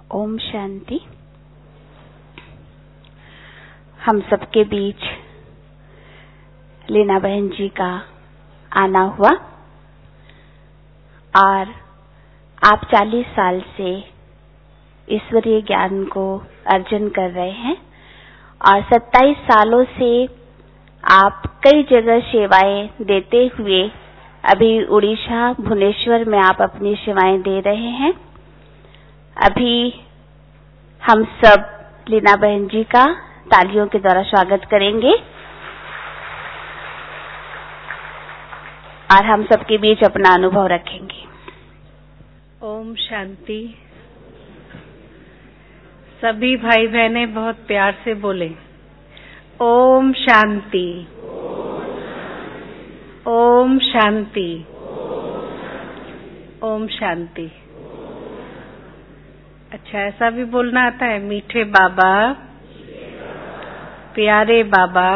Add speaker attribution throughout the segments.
Speaker 1: ओम शांति। हम सबके बीच लीना बहन जी का आना हुआ और आप 40 साल से ईश्वरीय ज्ञान को अर्जन कर रहे हैं और 27 सालों से आप कई जगह सेवाएं देते हुए अभी उड़ीसा भुवनेश्वर में आप अपनी सेवाएं दे रहे हैं। अभी हम सब लीना बहन जी का तालियों के द्वारा स्वागत करेंगे और हम सबके बीच अपना अनुभव रखेंगे।
Speaker 2: ओम शांति। सभी भाई बहने बहुत प्यार से बोले ओम शांति, ओम शांति, ओम शांति। अच्छा, ऐसा भी बोलना आता है? मीठे बाबा, प्यारे बाबा,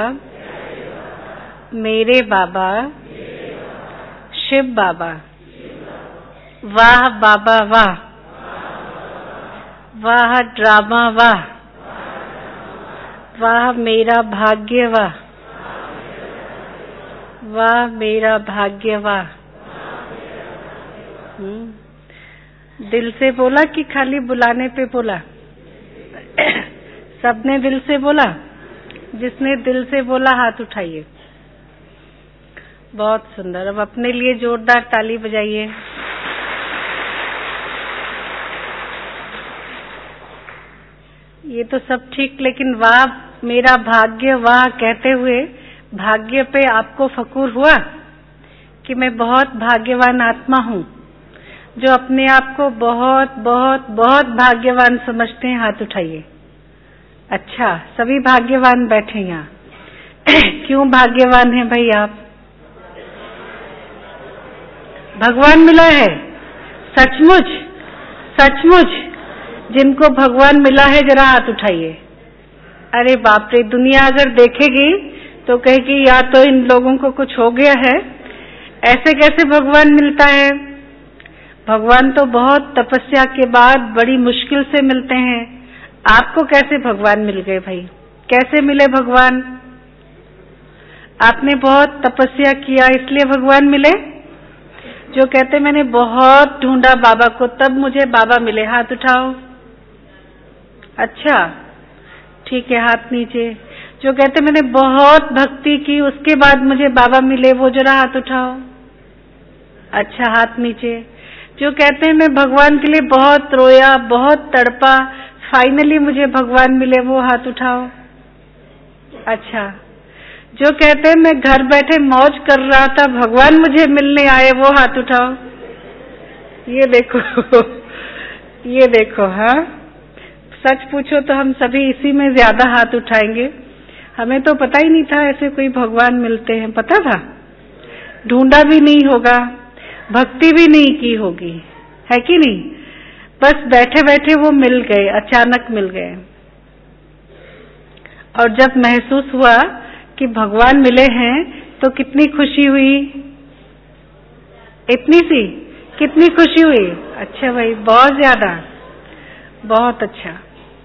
Speaker 2: मेरे बाबा, शिव बाबा, वाह बाबा वाह, वाह ड्रामा वाह, वाह मेरा भाग्य वाह, वाह मेरा भाग्य वाह। दिल से बोला कि खाली बुलाने पे बोला? सबने दिल से बोला? जिसने दिल से बोला हाथ उठाइए। बहुत सुंदर। अब अपने लिए जोरदार ताली बजाइए। ये तो सब ठीक, लेकिन वाह मेरा भाग्य वाह कहते हुए भाग्य पे आपको फकूर हुआ कि मैं बहुत भाग्यवान आत्मा हूँ? जो अपने आप को बहुत बहुत बहुत भाग्यवान समझते हैं हाथ उठाइए। अच्छा, सभी भाग्यवान बैठे यहाँ। क्यों भाग्यवान हैं भाई आप? भगवान मिला है? सचमुच? सचमुच? जिनको भगवान मिला है जरा हाथ उठाइए। अरे बाप रे, दुनिया अगर देखेगी तो कहेगी या तो इन लोगों को कुछ हो गया है, ऐसे कैसे भगवान मिलता है? भगवान तो बहुत तपस्या के बाद बड़ी मुश्किल से मिलते हैं। आपको कैसे भगवान मिल गए भाई? कैसे मिले भगवान? आपने बहुत तपस्या किया इसलिए भगवान मिले? जो कहते मैंने बहुत ढूंढा बाबा को तब मुझे बाबा मिले, हाथ उठाओ। अच्छा ठीक है, हाथ नीचे। जो कहते मैंने बहुत भक्ति की उसके बाद मुझे बाबा मिले, वो जरा हाथ उठाओ। अच्छा, हाथ नीचे। जो कहते हैं मैं भगवान के लिए बहुत रोया, बहुत तड़पा, फाइनली मुझे भगवान मिले, वो हाथ उठाओ। अच्छा, जो कहते हैं मैं घर बैठे मौज कर रहा था, भगवान मुझे मिलने आए, वो हाथ उठाओ। ये देखो ये देखो। हाँ, सच पूछो तो हम सभी इसी में ज्यादा हाथ उठाएंगे। हमें तो पता ही नहीं था ऐसे कोई भगवान मिलते हैं। पता था? ढूंढा भी नहीं होगा, भक्ति भी नहीं की होगी, है कि नहीं? बस बैठे बैठे वो मिल गए, अचानक मिल गए। और जब महसूस हुआ कि भगवान मिले हैं तो कितनी खुशी हुई? इतनी सी? कितनी खुशी हुई? अच्छा भाई, बहुत ज्यादा, बहुत अच्छा।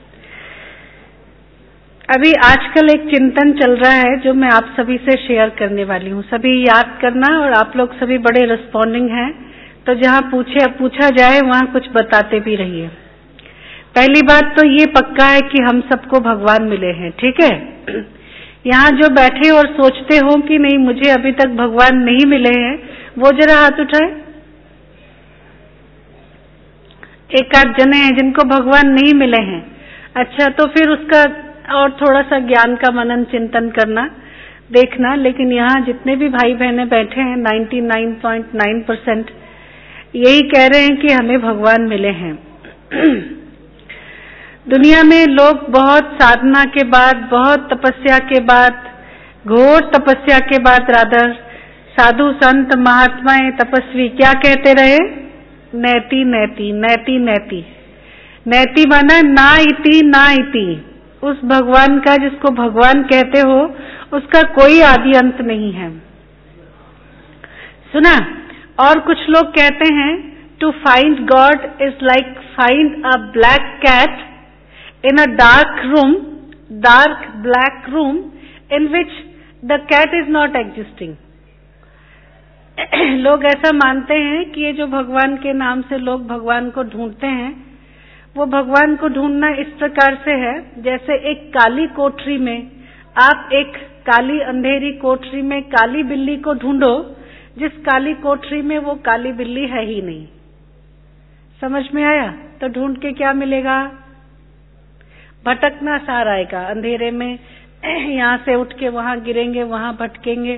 Speaker 2: अभी आजकल एक चिंतन चल रहा है जो मैं आप सभी से शेयर करने वाली हूँ। सभी याद करना, और आप लोग सभी बड़े रिस्पॉन्डिंग हैं, तो जहाँ पूछा जाए वहाँ कुछ बताते भी रहिए। पहली बात तो ये पक्का है कि हम सबको भगवान मिले हैं, ठीक है? यहाँ जो बैठे और सोचते हो कि नहीं मुझे अभी तक भगवान नहीं मिले हैं, वो जरा हाथ उठाए। एक आध जने हैं जिनको भगवान नहीं मिले हैं। अच्छा, तो फिर उसका और थोड़ा सा ज्ञान का मनन चिंतन करना, देखना। लेकिन यहाँ जितने भी भाई बहने बैठे हैं 99.9% यही कह रहे हैं कि हमें भगवान मिले हैं। दुनिया में लोग बहुत साधना के बाद, बहुत तपस्या के बाद, घोर तपस्या के बाद रादर, साधु संत महात्माएं तपस्वी क्या कहते रहे? नैति नैति नैति नैति। नैति माना ना इति ना इति। उस भगवान का जिसको भगवान कहते हो उसका कोई आदि अंत नहीं है। सुना? और कुछ लोग कहते हैं to find God is like find a black cat in a dark black room in which the cat is not existing. लोग ऐसा मानते हैं कि ये जो भगवान के नाम से लोग भगवान को ढूंढते हैं, वो भगवान को ढूंढना इस प्रकार से है जैसे एक काली कोठरी में आप एक काली अंधेरी कोठरी में काली बिल्ली को ढूंढो, जिस काली कोठरी में वो काली बिल्ली है ही नहीं। समझ में आया? तो ढूंढ के क्या मिलेगा? भटकना सार आएगा अंधेरे में, यहाँ से उठ के वहां गिरेंगे, वहां भटकेंगे,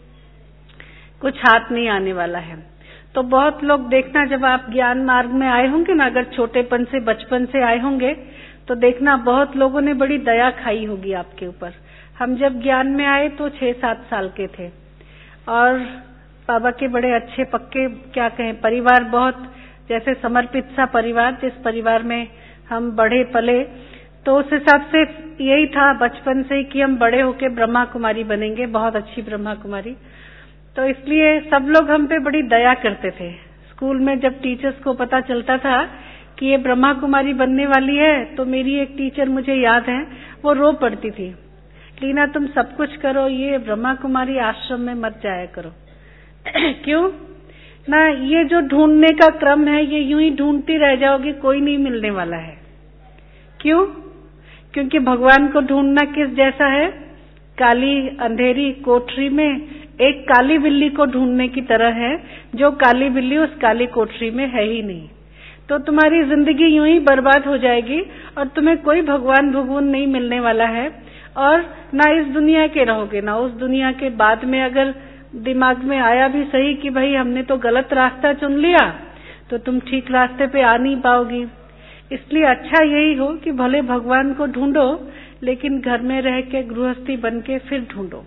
Speaker 2: कुछ हाथ नहीं आने वाला है। तो बहुत लोग देखना, जब आप ज्ञान मार्ग में आए होंगे ना, अगर छोटेपन से बचपन से आए होंगे तो देखना बहुत लोगों ने बड़ी दया खाई होगी आपके ऊपर। हम जब ज्ञान में आए तो 6-7 साल के थे और बाबा के बड़े अच्छे पक्के क्या कहें परिवार, बहुत जैसे समर्पित सा परिवार, जिस परिवार में हम बढ़े पले, तो उस हिसाब से यही था बचपन से ही कि हम बड़े होके ब्रह्मा कुमारी बनेंगे, बहुत अच्छी ब्रह्मा कुमारी। तो इसलिए सब लोग हम पे बड़ी दया करते थे। स्कूल में जब टीचर्स को पता चलता था कि ये ब्रह्मा कुमारी बनने वाली है, तो मेरी एक टीचर मुझे याद है, वो रो पड़ती थी, लीना तुम सब कुछ करो, ये ब्रह्मा कुमारी आश्रम में मत जाया करो। क्यों ना? ये जो ढूंढने का क्रम है, ये यूं ही ढूंढती रह जाओगी, कोई नहीं मिलने वाला है। क्यों? क्योंकि भगवान को ढूंढना किस जैसा है? काली अंधेरी कोठरी में एक काली बिल्ली को ढूंढने की तरह है, जो काली बिल्ली उस काली कोठरी में है ही नहीं। तो तुम्हारी जिंदगी यूं ही बर्बाद हो जाएगी और तुम्हें कोई भगवान नहीं मिलने वाला है, और ना इस दुनिया के रहोगे ना उस दुनिया के। बाद में अगर दिमाग में आया भी सही कि भाई हमने तो गलत रास्ता चुन लिया, तो तुम ठीक रास्ते पे आ नहीं पाओगी। इसलिए अच्छा यही हो कि भले भगवान को ढूंढो, लेकिन घर में रह के गृहस्थी बन के फिर ढूंढो।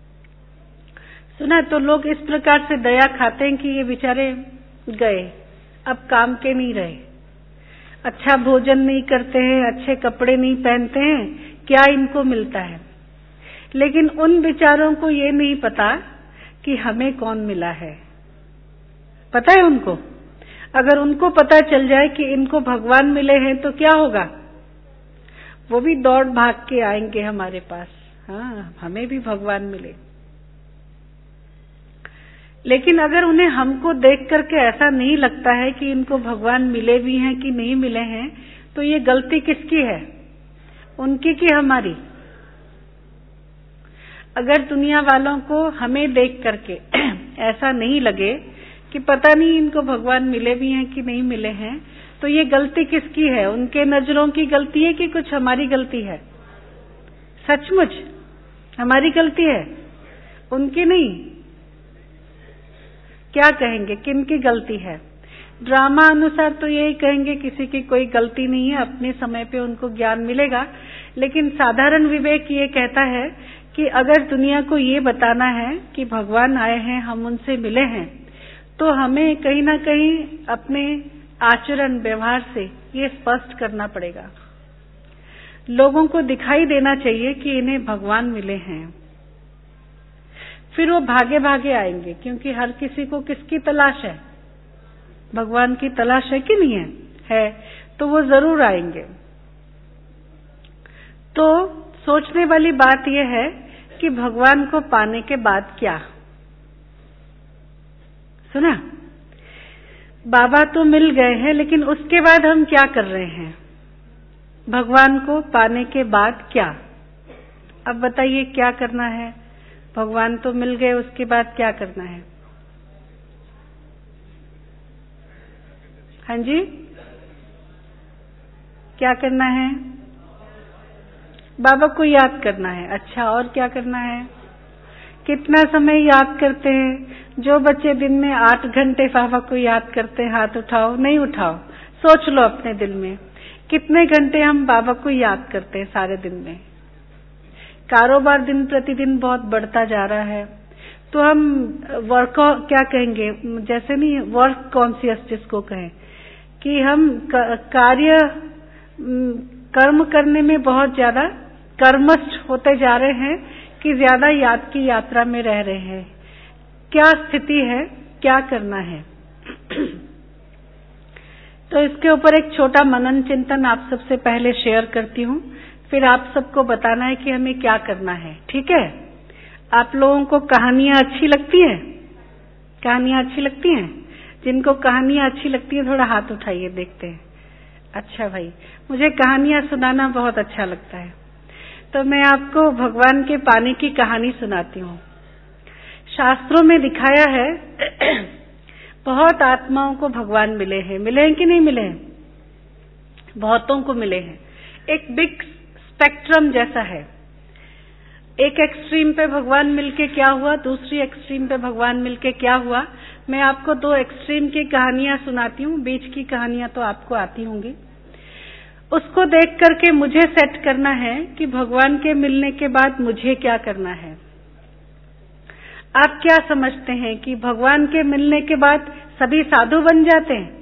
Speaker 2: सुना? तो लोग इस प्रकार से दया खाते हैं कि ये बेचारे गए, अब काम के नहीं रहे, अच्छा भोजन नहीं करते हैं, अच्छे कपड़े नहीं पहनते हैं, क्या इनको मिलता है? लेकिन उन बेचारों को ये नहीं पता कि हमें कौन मिला है। पता है उनको? अगर उनको पता चल जाए कि इनको भगवान मिले हैं तो क्या होगा? वो भी दौड़ भाग के आएंगे हमारे पास, हाँ हमें भी भगवान मिले। लेकिन अगर उन्हें हमको देख करके ऐसा नहीं लगता है कि इनको भगवान मिले भी हैं कि नहीं मिले हैं, तो ये गलती किसकी है? उनकी कि हमारी? अगर दुनिया वालों को हमें देख करके ऐसा नहीं लगे कि पता नहीं इनको भगवान मिले भी हैं कि नहीं मिले हैं, तो ये गलती किसकी है? उनके नजरों की गलती है कि कुछ हमारी गलती है? सचमुच हमारी गलती है, उनकी नहीं। क्या कहेंगे, किन की गलती है? ड्रामा अनुसार तो यही कहेंगे किसी की कोई गलती नहीं है, अपने समय पे उनको ज्ञान मिलेगा। लेकिन साधारण विवेक ये कहता है कि अगर दुनिया को ये बताना है कि भगवान आए हैं, हम उनसे मिले हैं, तो हमें कहीं ना कहीं अपने आचरण व्यवहार से ये स्पष्ट करना पड़ेगा। लोगों को दिखाई देना चाहिए कि इन्हें भगवान मिले हैं, फिर वो भागे भागे आएंगे। क्योंकि हर किसी को किसकी तलाश है? भगवान की तलाश है कि नहीं है? है, तो वो जरूर आएंगे। तो सोचने वाली बात यह है कि भगवान को पाने के बाद क्या? सुना? बाबा तो मिल गए हैं, लेकिन उसके बाद हम क्या कर रहे हैं? भगवान को पाने के बाद क्या? अब बताइए क्या करना है? भगवान तो मिल गए, उसके बाद क्या करना है? हाँ जी, क्या करना है? बाबा को याद करना है। अच्छा, और क्या करना है? कितना समय याद करते हैं? जो बच्चे दिन में 8 घंटे बाबा को याद करते हैं, हाथ उठाओ। नहीं उठाओ, सोच लो अपने दिल में कितने घंटे हम बाबा को याद करते हैं सारे दिन में। कारोबार दिन प्रतिदिन बहुत बढ़ता जा रहा है, तो हम वर्क क्या कहेंगे, जैसे नहीं वर्क कॉन्शियस जिसको कहें, कि हम कर्म करने में बहुत ज्यादा कर्मस्थ होते जा रहे हैं कि ज्यादा याद की यात्रा में रह रहे हैं। क्या स्थिति है, क्या करना है? तो इसके ऊपर एक छोटा मनन चिंतन आप सबसे पहले शेयर करती हूँ, फिर आप सबको बताना है कि हमें क्या करना है, ठीक है? आप लोगों को कहानियां अच्छी लगती हैं? कहानियां अच्छी लगती हैं? जिनको कहानियां अच्छी लगती हैं थोड़ा हाथ उठाइए, देखते हैं। अच्छा भाई, मुझे कहानियां सुनाना बहुत अच्छा लगता है। तो मैं आपको भगवान के पानी की कहानी सुनाती हूँ। शास्त्रों में दिखाया है बहुत आत्माओं को भगवान मिले हैं। मिले हैं कि नहीं मिले हैं? बहुतों को मिले हैं। एक बिग स्पेक्ट्रम जैसा है। एक एक्सट्रीम पे भगवान मिलके क्या हुआ, दूसरी एक्सट्रीम पे भगवान मिलके क्या हुआ। मैं आपको दो एक्सट्रीम की कहानियां सुनाती हूँ, बीच की कहानियां तो आपको आती होंगी। उसको देख करके मुझे सेट करना है कि भगवान के मिलने के बाद मुझे क्या करना है। आप क्या समझते हैं कि भगवान के मिलने के बाद सभी साधु बन जाते हैं?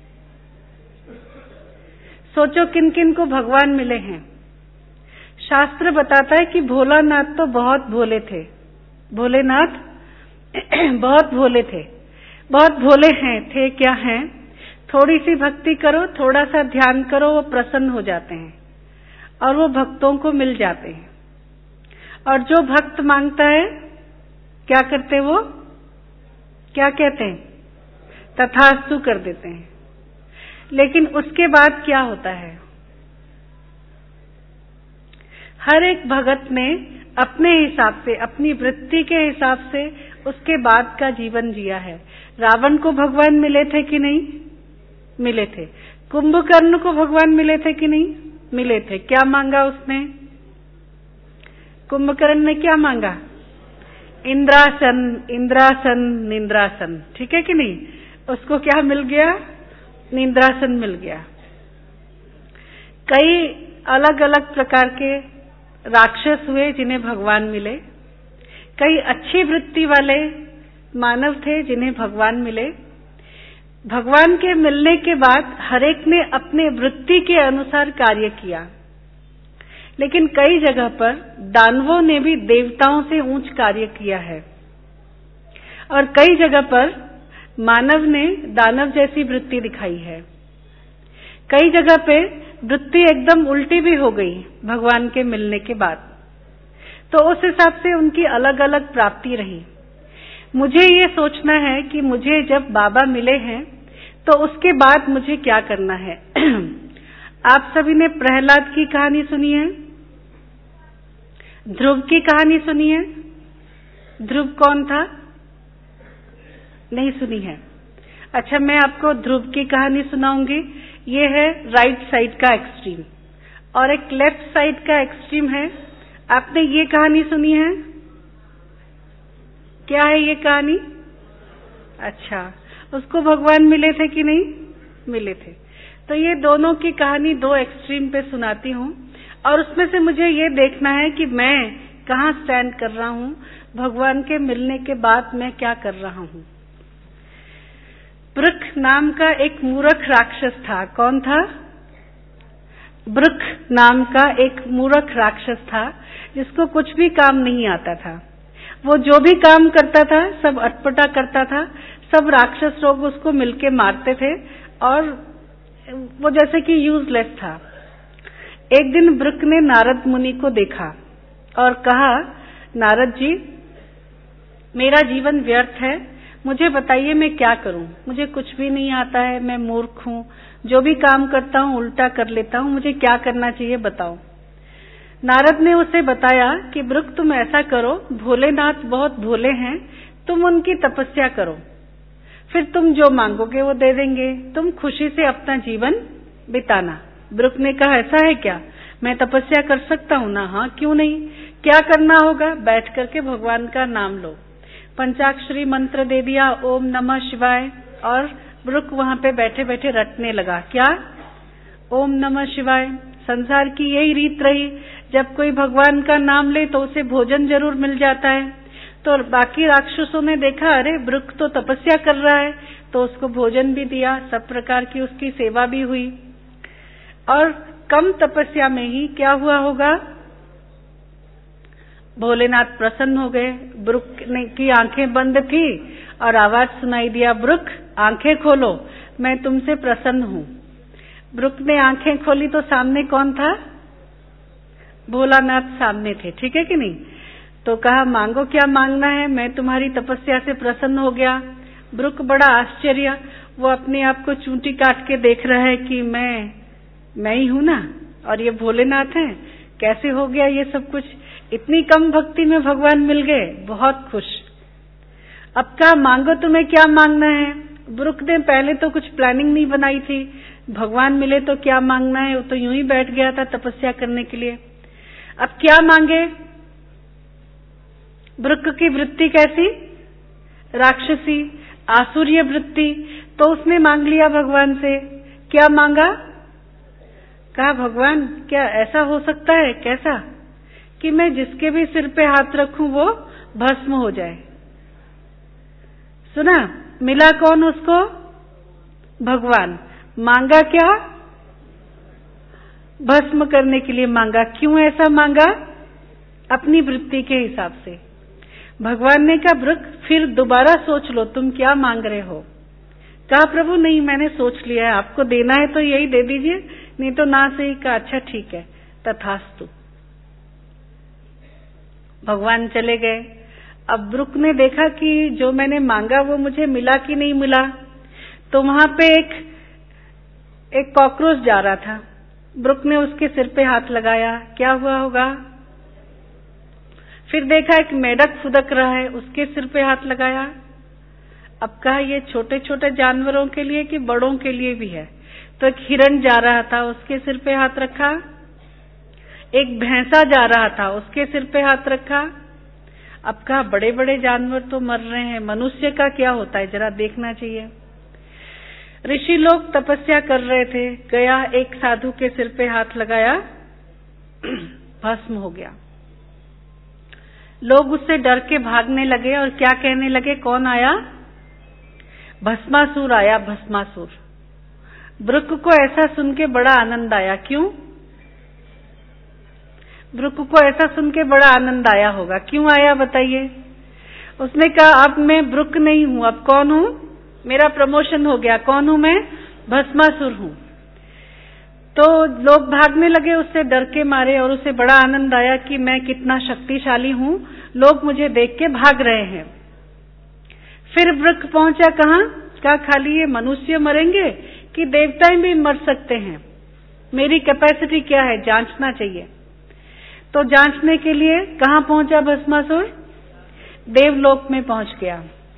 Speaker 2: सोचो किन किन को भगवान मिले हैं। शास्त्र बताता है कि भोलानाथ तो बहुत भोले थे। भोलेनाथ बहुत भोले थे, बहुत भोले हैं। थे क्या हैं? थोड़ी सी भक्ति करो, थोड़ा सा ध्यान करो, वो प्रसन्न हो जाते हैं और वो भक्तों को मिल जाते हैं। और जो भक्त मांगता है क्या करते वो? क्या कहते हैं? तथास्तु कर देते हैं। लेकिन उसके बाद क्या होता है? हर एक भगत ने अपने हिसाब से, अपनी वृत्ति के हिसाब से उसके बाद का जीवन जिया है। रावण को भगवान मिले थे कि नहीं? मिले थे। कुंभकर्ण को भगवान मिले थे कि नहीं? मिले थे। क्या मांगा उसने? कुंभकर्ण ने क्या मांगा? इंद्रासन, इंद्रासन, निंद्रासन, ठीक है कि नहीं? उसको क्या मिल गया? निंद्रासन मिल गया। कई अलग अलग प्रकार के राक्षस हुए जिन्हें भगवान मिले। कई अच्छी वृत्ति वाले मानव थे जिन्हें भगवान मिले। भगवान के मिलने के बाद हरेक ने अपने वृत्ति के अनुसार कार्य किया। लेकिन कई जगह पर दानवों ने भी देवताओं से ऊंच कार्य किया है और कई जगह पर मानव ने दानव जैसी वृत्ति दिखाई है। कई जगह पे वृत्ति एकदम उल्टी भी हो गई भगवान के मिलने के बाद। तो उस हिसाब से उनकी अलग अलग प्राप्ति रही। मुझे ये सोचना है कि मुझे जब बाबा मिले हैं तो उसके बाद मुझे क्या करना है। आप सभी ने प्रहलाद की कहानी सुनी है? ध्रुव की कहानी सुनी है? ध्रुव कौन था? नहीं सुनी है? अच्छा, मैं आपको ध्रुव की कहानी सुनाऊंगी। ये है राइट साइड का एक्सट्रीम और एक लेफ्ट साइड का एक्सट्रीम है। आपने ये कहानी सुनी है? क्या है ये कहानी? अच्छा, उसको भगवान मिले थे कि नहीं? मिले थे। तो ये दोनों की कहानी दो एक्सट्रीम पे सुनाती हूँ और उसमें से मुझे ये देखना है कि मैं कहाँ स्टैंड कर रहा हूँ। भगवान के मिलने के बाद मैं क्या कर रहा हूँ। ब्रुक नाम का एक मूर्ख राक्षस था। कौन था? ब्रुक नाम का एक मूर्ख राक्षस था जिसको कुछ भी काम नहीं आता था। वो जो भी काम करता था सब अटपटा करता था। सब राक्षस लोग उसको मिलके मारते थे और वो जैसे कि यूजलेस था। एक दिन ब्रुक ने नारद मुनि को देखा और कहा, नारद जी, मेरा जीवन व्यर्थ है, मुझे बताइए मैं क्या करूं। मुझे कुछ भी नहीं आता है, मैं मूर्ख हूं, जो भी काम करता हूं उल्टा कर लेता हूं, मुझे क्या करना चाहिए बताओ। नारद ने उसे बताया कि ब्रुक, तुम ऐसा करो, भोलेनाथ बहुत भोले हैं, तुम उनकी तपस्या करो, फिर तुम जो मांगोगे वो दे देंगे, तुम खुशी से अपना जीवन बिताना। ब्रुक ने कहा, ऐसा है क्या? मैं तपस्या कर सकता हूँ ना? हाँ, क्यों नहीं। क्या करना होगा? बैठ करके भगवान का नाम लो। पंचाक्षरी मंत्र दे दिया, ओम नमः शिवाय, और ब्रुक वहां पे बैठे बैठे रटने लगा। क्या? ओम नमः शिवाय। संसार की यही रीत रही, जब कोई भगवान का नाम ले तो उसे भोजन जरूर मिल जाता है। तो बाकी राक्षसों ने देखा, अरे ब्रुक तो तपस्या कर रहा है, तो उसको भोजन भी दिया, सब प्रकार की उसकी सेवा भी हुई। और कम तपस्या में ही क्या हुआ होगा? भोलेनाथ प्रसन्न हो गए। ब्रुक की आंखें बंद थी और आवाज सुनाई दिया, ब्रुक आंखें खोलो, मैं तुमसे प्रसन्न हूँ। ब्रुक ने आंखें खोली तो सामने कौन था? भोलानाथ सामने थे, ठीक है कि नहीं? तो कहा मांगो क्या मांगना है, मैं तुम्हारी तपस्या से प्रसन्न हो गया। ब्रुक बड़ा आश्चर्य, वो अपने आप को चूंटी काट के देख रहा है कि मैं ही हूं ना, और ये भोलेनाथ हैं, कैसे हो गया ये सब कुछ? इतनी कम भक्ति में भगवान मिल गए, बहुत खुश। अब कहा मांगो तुम्हें क्या मांगना है। ब्रुक ने पहले तो कुछ प्लानिंग नहीं बनाई थी, भगवान मिले तो क्या मांगना है, वो तो यूं ही बैठ गया था तपस्या करने के लिए। अब क्या मांगे? ब्रुक की वृत्ति कैसी? राक्षसी, आसुरीय वृत्ति। तो उसने मांग लिया भगवान से। क्या मांगा? कहा भगवान क्या ऐसा हो सकता है? कैसा? कि मैं जिसके भी सिर पे हाथ रखूं वो भस्म हो जाए। सुना? मिला कौन उसको? भगवान। मांगा क्या? भस्म करने के लिए मांगा। क्यों ऐसा मांगा? अपनी वृत्ति के हिसाब से। भगवान ने कहा ब्रुक फिर दोबारा सोच लो, तुम क्या मांग रहे हो? कहा प्रभु नहीं, मैंने सोच लिया है, आपको देना है तो यही दे दीजिए, नहीं तो ना सही। कहा अच्छा ठीक है, तथास्तु। भगवान चले गए। अब ब्रुक ने देखा कि जो मैंने मांगा वो मुझे मिला कि नहीं मिला। तो वहां पे एक कॉकरोच जा रहा था। ब्रुक ने उसके सिर पे हाथ लगाया, क्या हुआ होगा? फिर देखा एक मेढक फुदक रहा है, उसके सिर पे हाथ लगाया। अब कहा ये छोटे छोटे जानवरों के लिए कि बड़ों के लिए भी है? तो एक हिरण जा रहा था, उसके सिर पे हाथ रखा। एक भैंसा जा रहा था, उसके सिर पे हाथ रखा। अब कहा बड़े बड़े जानवर तो मर रहे हैं, मनुष्य का क्या होता है, जरा देखना चाहिए। ऋषि लोग तपस्या कर रहे थे, गया एक साधु के सिर पे हाथ लगाया, भस्म हो गया। लोग उससे डर के भागने लगे और क्या कहने लगे? कौन आया? भस्मासुर आया, भस्मासुर। ब्रुक को ऐसा सुन के बड़ा आनंद आया। क्यों? ब्रुक को ऐसा सुन के बड़ा आनंद आया होगा। क्यों आया बताइए? उसने कहा अब मैं ब्रुक नहीं हूं, अब कौन हूं? मेरा प्रमोशन हो गया। कौन हूं मैं? भस्मासुर हूं। तो लोग भागने लगे उससे डर के मारे, और उसे बड़ा आनंद आया कि मैं कितना शक्तिशाली हूं, लोग मुझे देख के भाग रहे हैं। फिर ब्रुक पहुंचा कहां? क्या खाली ये मनुष्य मरेंगे कि देवताएं भी मर सकते हैं? मेरी कैपेसिटी क्या है, जांचना चाहिए। तो जांचने के लिए कहां पहुंचा भस्मासुर? देवलोक में पहुंच गया।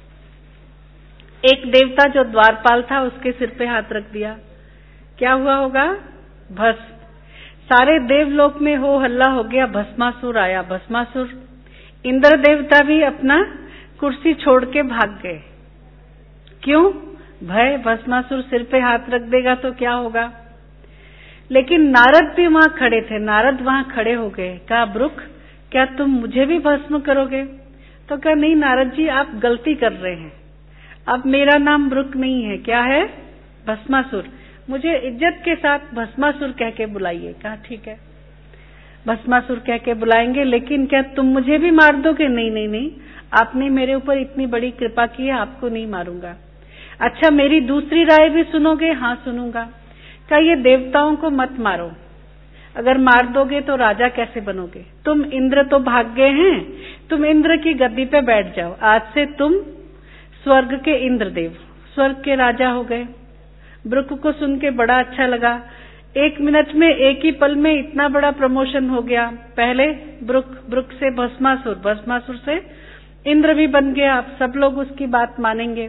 Speaker 2: एक देवता जो द्वारपाल था उसके सिर पे हाथ रख दिया। क्या हुआ होगा? भस्म। सारे देवलोक में हो हल्ला हो गया, भस्मासुर आया, भस्मासुर। इंद्र देवता भी अपना कुर्सी छोड़ के भाग गए। क्यों? भय, भस्मासुर सिर पे हाथ रख देगा तो क्या होगा। लेकिन नारद भी वहां खड़े थे। नारद वहां खड़े हो गए। कहा ब्रुक क्या तुम मुझे भी भस्म करोगे? तो कहा नहीं नारद जी, आप गलती कर रहे हैं। अब मेरा नाम ब्रुक नहीं है, क्या है? भस्मासुर। मुझे इज्जत के साथ भस्मासुर कह के बुलाइए। कहा ठीक है, भस्मासुर कह के बुलाएंगे, लेकिन क्या तुम मुझे भी मार दोगे? नहीं नहीं नहीं, आपने मेरे ऊपर इतनी बड़ी कृपा की है, आपको नहीं मारूंगा। अच्छा मेरी दूसरी राय भी सुनोगे? हाँ सुनूंगा। क्या ये देवताओं को मत मारो, अगर मार दोगे तो राजा कैसे बनोगे? तुम इंद्र तो भाग गए हैं, तुम इंद्र की गद्दी पे बैठ जाओ। आज से तुम स्वर्ग के इंद्रदेव, स्वर्ग के राजा हो गए। ब्रुक को सुन के बड़ा अच्छा लगा। 1 मिनट में, एक ही पल में इतना बड़ा प्रमोशन हो गया। पहले ब्रुक से भस्मासुर, भस्मासुर से इंद्र भी बन गया। अब सब लोग उसकी बात मानेंगे।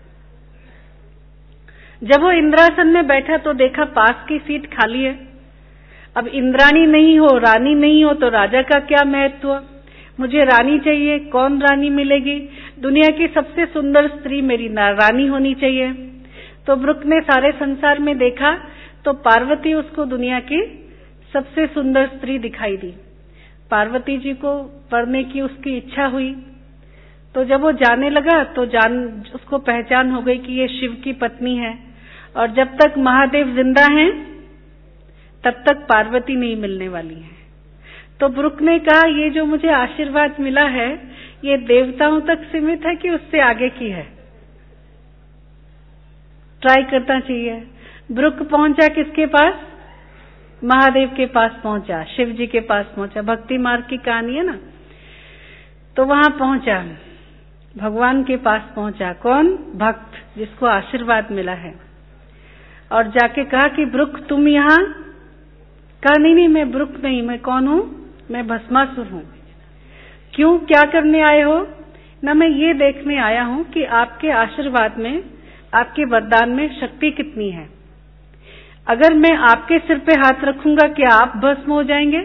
Speaker 2: जब वो इंद्रासन में बैठा तो देखा पास की सीट खाली है। अब इंद्राणी नहीं हो, रानी नहीं हो तो राजा का क्या महत्व? मुझे रानी चाहिए। कौन रानी मिलेगी? दुनिया की सबसे सुंदर स्त्री मेरी रानी होनी चाहिए। तो ब्रुक ने सारे संसार में देखा तो पार्वती उसको दुनिया की सबसे सुंदर स्त्री दिखाई दी। पार्वती जी को पढ़ने की उसकी इच्छा हुई। तो जब वो जाने लगा तो उसको पहचान हो गई कि ये शिव की पत्नी है, और जब तक महादेव जिंदा हैं तब तक पार्वती नहीं मिलने वाली है। तो ब्रुक ने कहा ये जो मुझे आशीर्वाद मिला है ये देवताओं तक सीमित है कि उससे आगे की है? ट्राई करना चाहिए। ब्रुक पहुंचा किसके पास? महादेव के पास पहुंचा, शिव जी के पास पहुंचा। भक्ति मार्ग की कहानी है ना। तो वहां पहुंचा, भगवान के पास पहुंचा। कौन? भक्त, जिसको आशीर्वाद मिला है। और जाके कहा कि ब्रुक तुम यहाँ? कहा नहीं, मैं ब्रुक नहीं। मैं कौन हूं? मैं भस्मासुर हूं। क्यों, क्या करने आए हो? ना, मैं ये देखने आया हूं कि आपके आशीर्वाद में, आपके वरदान में शक्ति कितनी है। अगर मैं आपके सिर पे हाथ रखूंगा, क्या आप भस्म हो जाएंगे?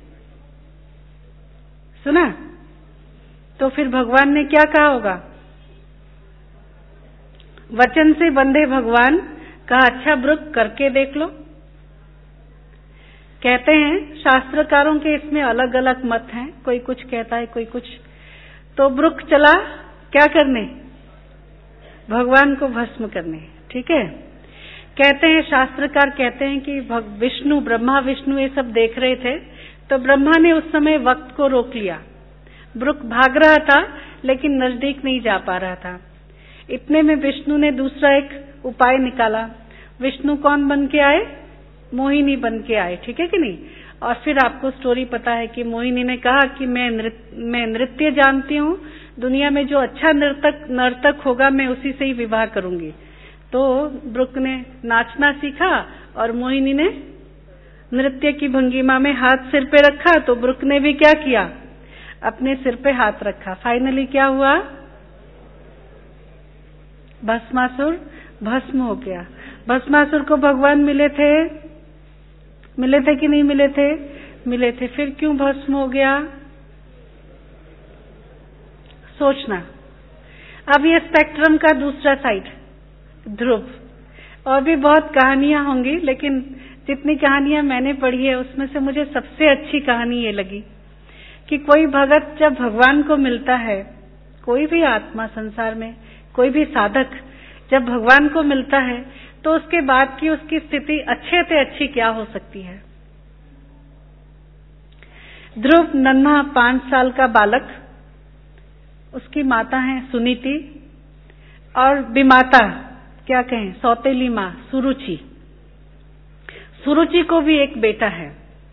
Speaker 2: सुना? तो फिर भगवान ने क्या कहा होगा? वचन से बंधे भगवान कहा, अच्छा ब्रुक, करके देख लो। कहते हैं शास्त्रकारों के इसमें अलग अलग मत हैं, कोई कुछ कहता है, कोई कुछ। तो ब्रुक चला क्या करने? भगवान को भस्म करने। ठीक है। कहते हैं, शास्त्रकार कहते हैं कि विष्णु, ब्रह्मा विष्णु ये सब देख रहे थे, तो ब्रह्मा ने उस समय वक्त को रोक लिया। ब्रुक भाग रहा था लेकिन नजदीक नहीं जा पा रहा था। इतने में विष्णु ने दूसरा एक उपाय निकाला। विष्णु कौन बन के आए? मोहिनी बन के आए। ठीक है कि नहीं? और फिर आपको स्टोरी पता है कि मोहिनी ने कहा कि मैं नृत्य जानती हूँ, दुनिया में जो अच्छा नर्तक होगा मैं उसी से ही विवाह करूंगी। तो ब्रुक ने नाचना सीखा और मोहिनी ने नृत्य की भंगिमा में हाथ सिर पे रखा। तो ब्रुक ने भी क्या किया? अपने सिर पे हाथ रखा। फाइनली क्या हुआ? भस्मासुर भस्म हो गया। भस्मासुर को भगवान मिले थे कि नहीं मिले थे? मिले थे। फिर क्यों भस्म हो गया? सोचना। अब ये स्पेक्ट्रम का दूसरा साइड, ध्रुव। और भी बहुत कहानियां होंगी, लेकिन जितनी कहानियां मैंने पढ़ी है उसमें से मुझे सबसे अच्छी कहानी ये लगी कि कोई भगत जब भगवान को मिलता है, कोई भी आत्मा संसार में, कोई भी साधक जब भगवान को मिलता है, तो उसके बाद की उसकी स्थिति अच्छे से अच्छी क्या हो सकती है। ध्रुव नन्हा 5 साल का बालक, उसकी माता है सुनीति, और विमाता क्या कहें, सौतेली माँ सुरुचि। सुरुचि को भी एक बेटा है।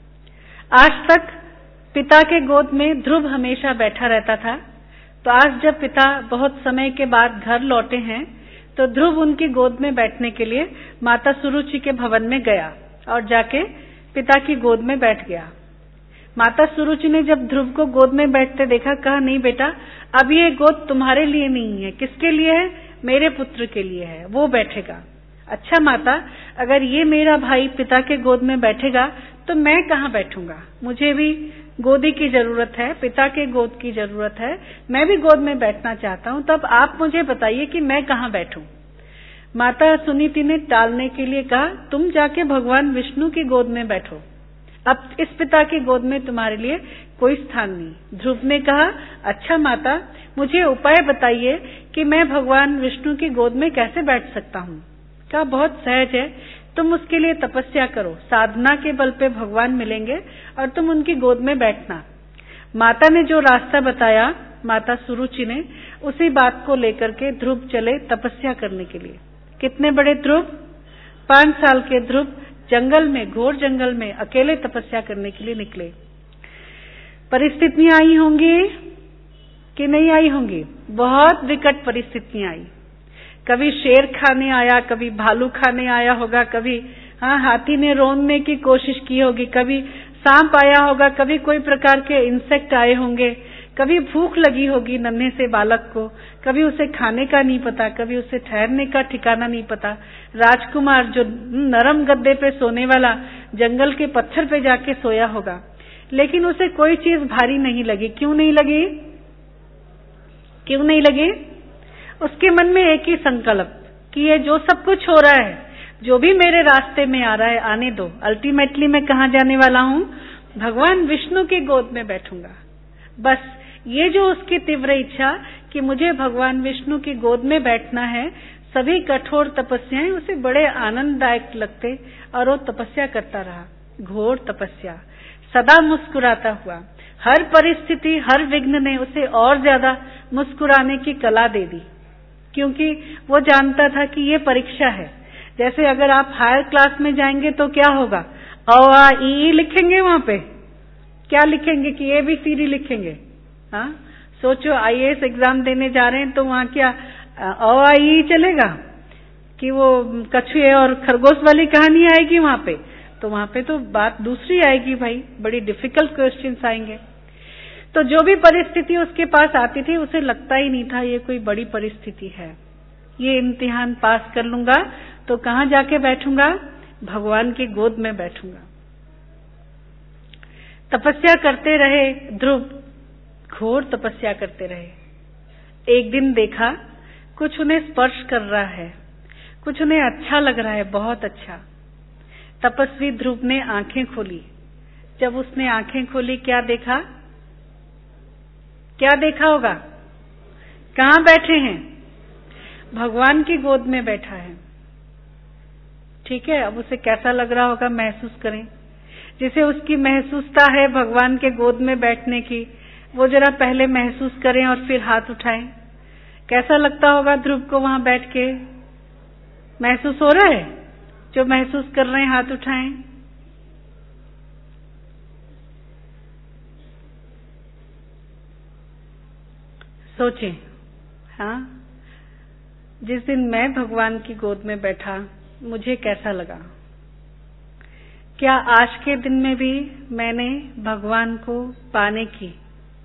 Speaker 2: आज तक पिता के गोद में ध्रुव हमेशा बैठा रहता था। तो आज जब पिता बहुत समय के बाद घर लौटे हैं, तो ध्रुव उनकी गोद में बैठने के लिए माता सुरुचि के भवन में गया और जाके पिता की गोद में बैठ गया। माता सुरुचि ने जब ध्रुव को गोद में बैठते देखा, कहा नहीं बेटा, अब ये गोद तुम्हारे लिए नहीं है। किसके लिए है? मेरे पुत्र के लिए है, वो बैठेगा। अच्छा माता, अगर ये मेरा भाई पिता के गोद में बैठेगा तो मैं कहाँ बैठूंगा? मुझे भी गोदी की जरूरत है, पिता के गोद की जरूरत है, मैं भी गोद में बैठना चाहता हूँ। तब आप मुझे बताइए कि मैं कहाँ बैठूं। माता सुनीति ने टालने के लिए कहा, तुम जाके भगवान विष्णु की गोद में बैठो, अब इस पिता की गोद में तुम्हारे लिए कोई स्थान नहीं। ध्रुव ने कहा, अच्छा माता, मुझे उपाय बताइए कि मैं भगवान विष्णु की गोद में कैसे बैठ सकता हूँ। कहा बहुत सहज है, तुम उसके लिए तपस्या करो, साधना के बल पे भगवान मिलेंगे और तुम उनकी गोद में बैठना। माता ने जो रास्ता बताया, माता सुरुचि ने, उसी बात को लेकर के ध्रुव चले तपस्या करने के लिए। कितने बड़े ध्रुव? 5 साल के ध्रुव जंगल में, घोर जंगल में अकेले तपस्या करने के लिए निकले। परिस्थितियां आई होंगी कि नहीं आई होंगी? बहुत विकट परिस्थितियां आई। कभी शेर खाने आया, कभी भालू खाने आया होगा, कभी हाथी ने रोनने की कोशिश की होगी, कभी सांप आया होगा, कभी कोई प्रकार के इंसेक्ट आए होंगे, कभी भूख लगी होगी नन्हे से बालक को, कभी उसे खाने का नहीं पता, कभी उसे ठहरने का ठिकाना नहीं पता। राजकुमार जो नरम गद्दे पे सोने वाला जंगल के पत्थर पे जाके सोया होगा, लेकिन उसे कोई चीज भारी नहीं लगी। क्यों नहीं लगी? क्यों नहीं लगी? उसके मन में एक ही संकल्प कि ये जो सब कुछ हो रहा है, जो भी मेरे रास्ते में आ रहा है, आने दो। अल्टीमेटली मैं कहाँ जाने वाला हूँ? भगवान विष्णु की गोद में बैठूंगा। बस ये जो उसकी तीव्र इच्छा कि मुझे भगवान विष्णु की गोद में बैठना है, सभी कठोर तपस्याएं उसे बड़े आनंददायक लगते और वो तपस्या करता रहा, घोर तपस्या, सदा मुस्कुराता हुआ। हर परिस्थिति, हर विघ्न ने उसे और ज्यादा मुस्कुराने की कला दे दी, क्योंकि वो जानता था कि ये परीक्षा है। जैसे अगर आप हायर क्लास में जाएंगे तो क्या होगा, अ आ ई लिखेंगे, वहां पे क्या लिखेंगे कि ABCD लिखेंगे। हाँ, सोचो IAS एग्जाम देने जा रहे हैं तो वहां क्या अ आ ई चलेगा कि वो कछुए और खरगोश वाली कहानी आएगी वहां पे? तो वहां पे तो बात दूसरी आएगी भाई, बड़ी डिफिकल्ट क्वेश्चंस आएंगे। तो जो भी परिस्थिति उसके पास आती थी उसे लगता ही नहीं था ये कोई बड़ी परिस्थिति है, ये इम्तिहान पास कर लूंगा तो कहाँ जाके बैठूंगा, भगवान की गोद में बैठूंगा। तपस्या करते रहे ध्रुव, घोर तपस्या करते रहे। एक दिन देखा कुछ उन्हें स्पर्श कर रहा है, कुछ उन्हें अच्छा लग रहा है, बहुत अच्छा। तपस्वी ध्रुव ने आंखें खोली। जब उसने आंखें खोली क्या देखा? क्या देखा होगा? कहाँ बैठे हैं? भगवान की गोद में बैठा है। ठीक है, अब उसे कैसा लग रहा होगा महसूस करें। जिसे उसकी महसूसता है भगवान के गोद में बैठने की, वो जरा पहले महसूस करें और फिर हाथ उठाएं। कैसा लगता होगा ध्रुव को वहां बैठ के? महसूस हो रहा है? जो महसूस कर रहे हैं हाथ उठाएं। सोचें। हाँ, जिस दिन मैं भगवान की गोद में बैठा मुझे कैसा लगा? क्या आज के दिन में भी मैंने भगवान को पाने की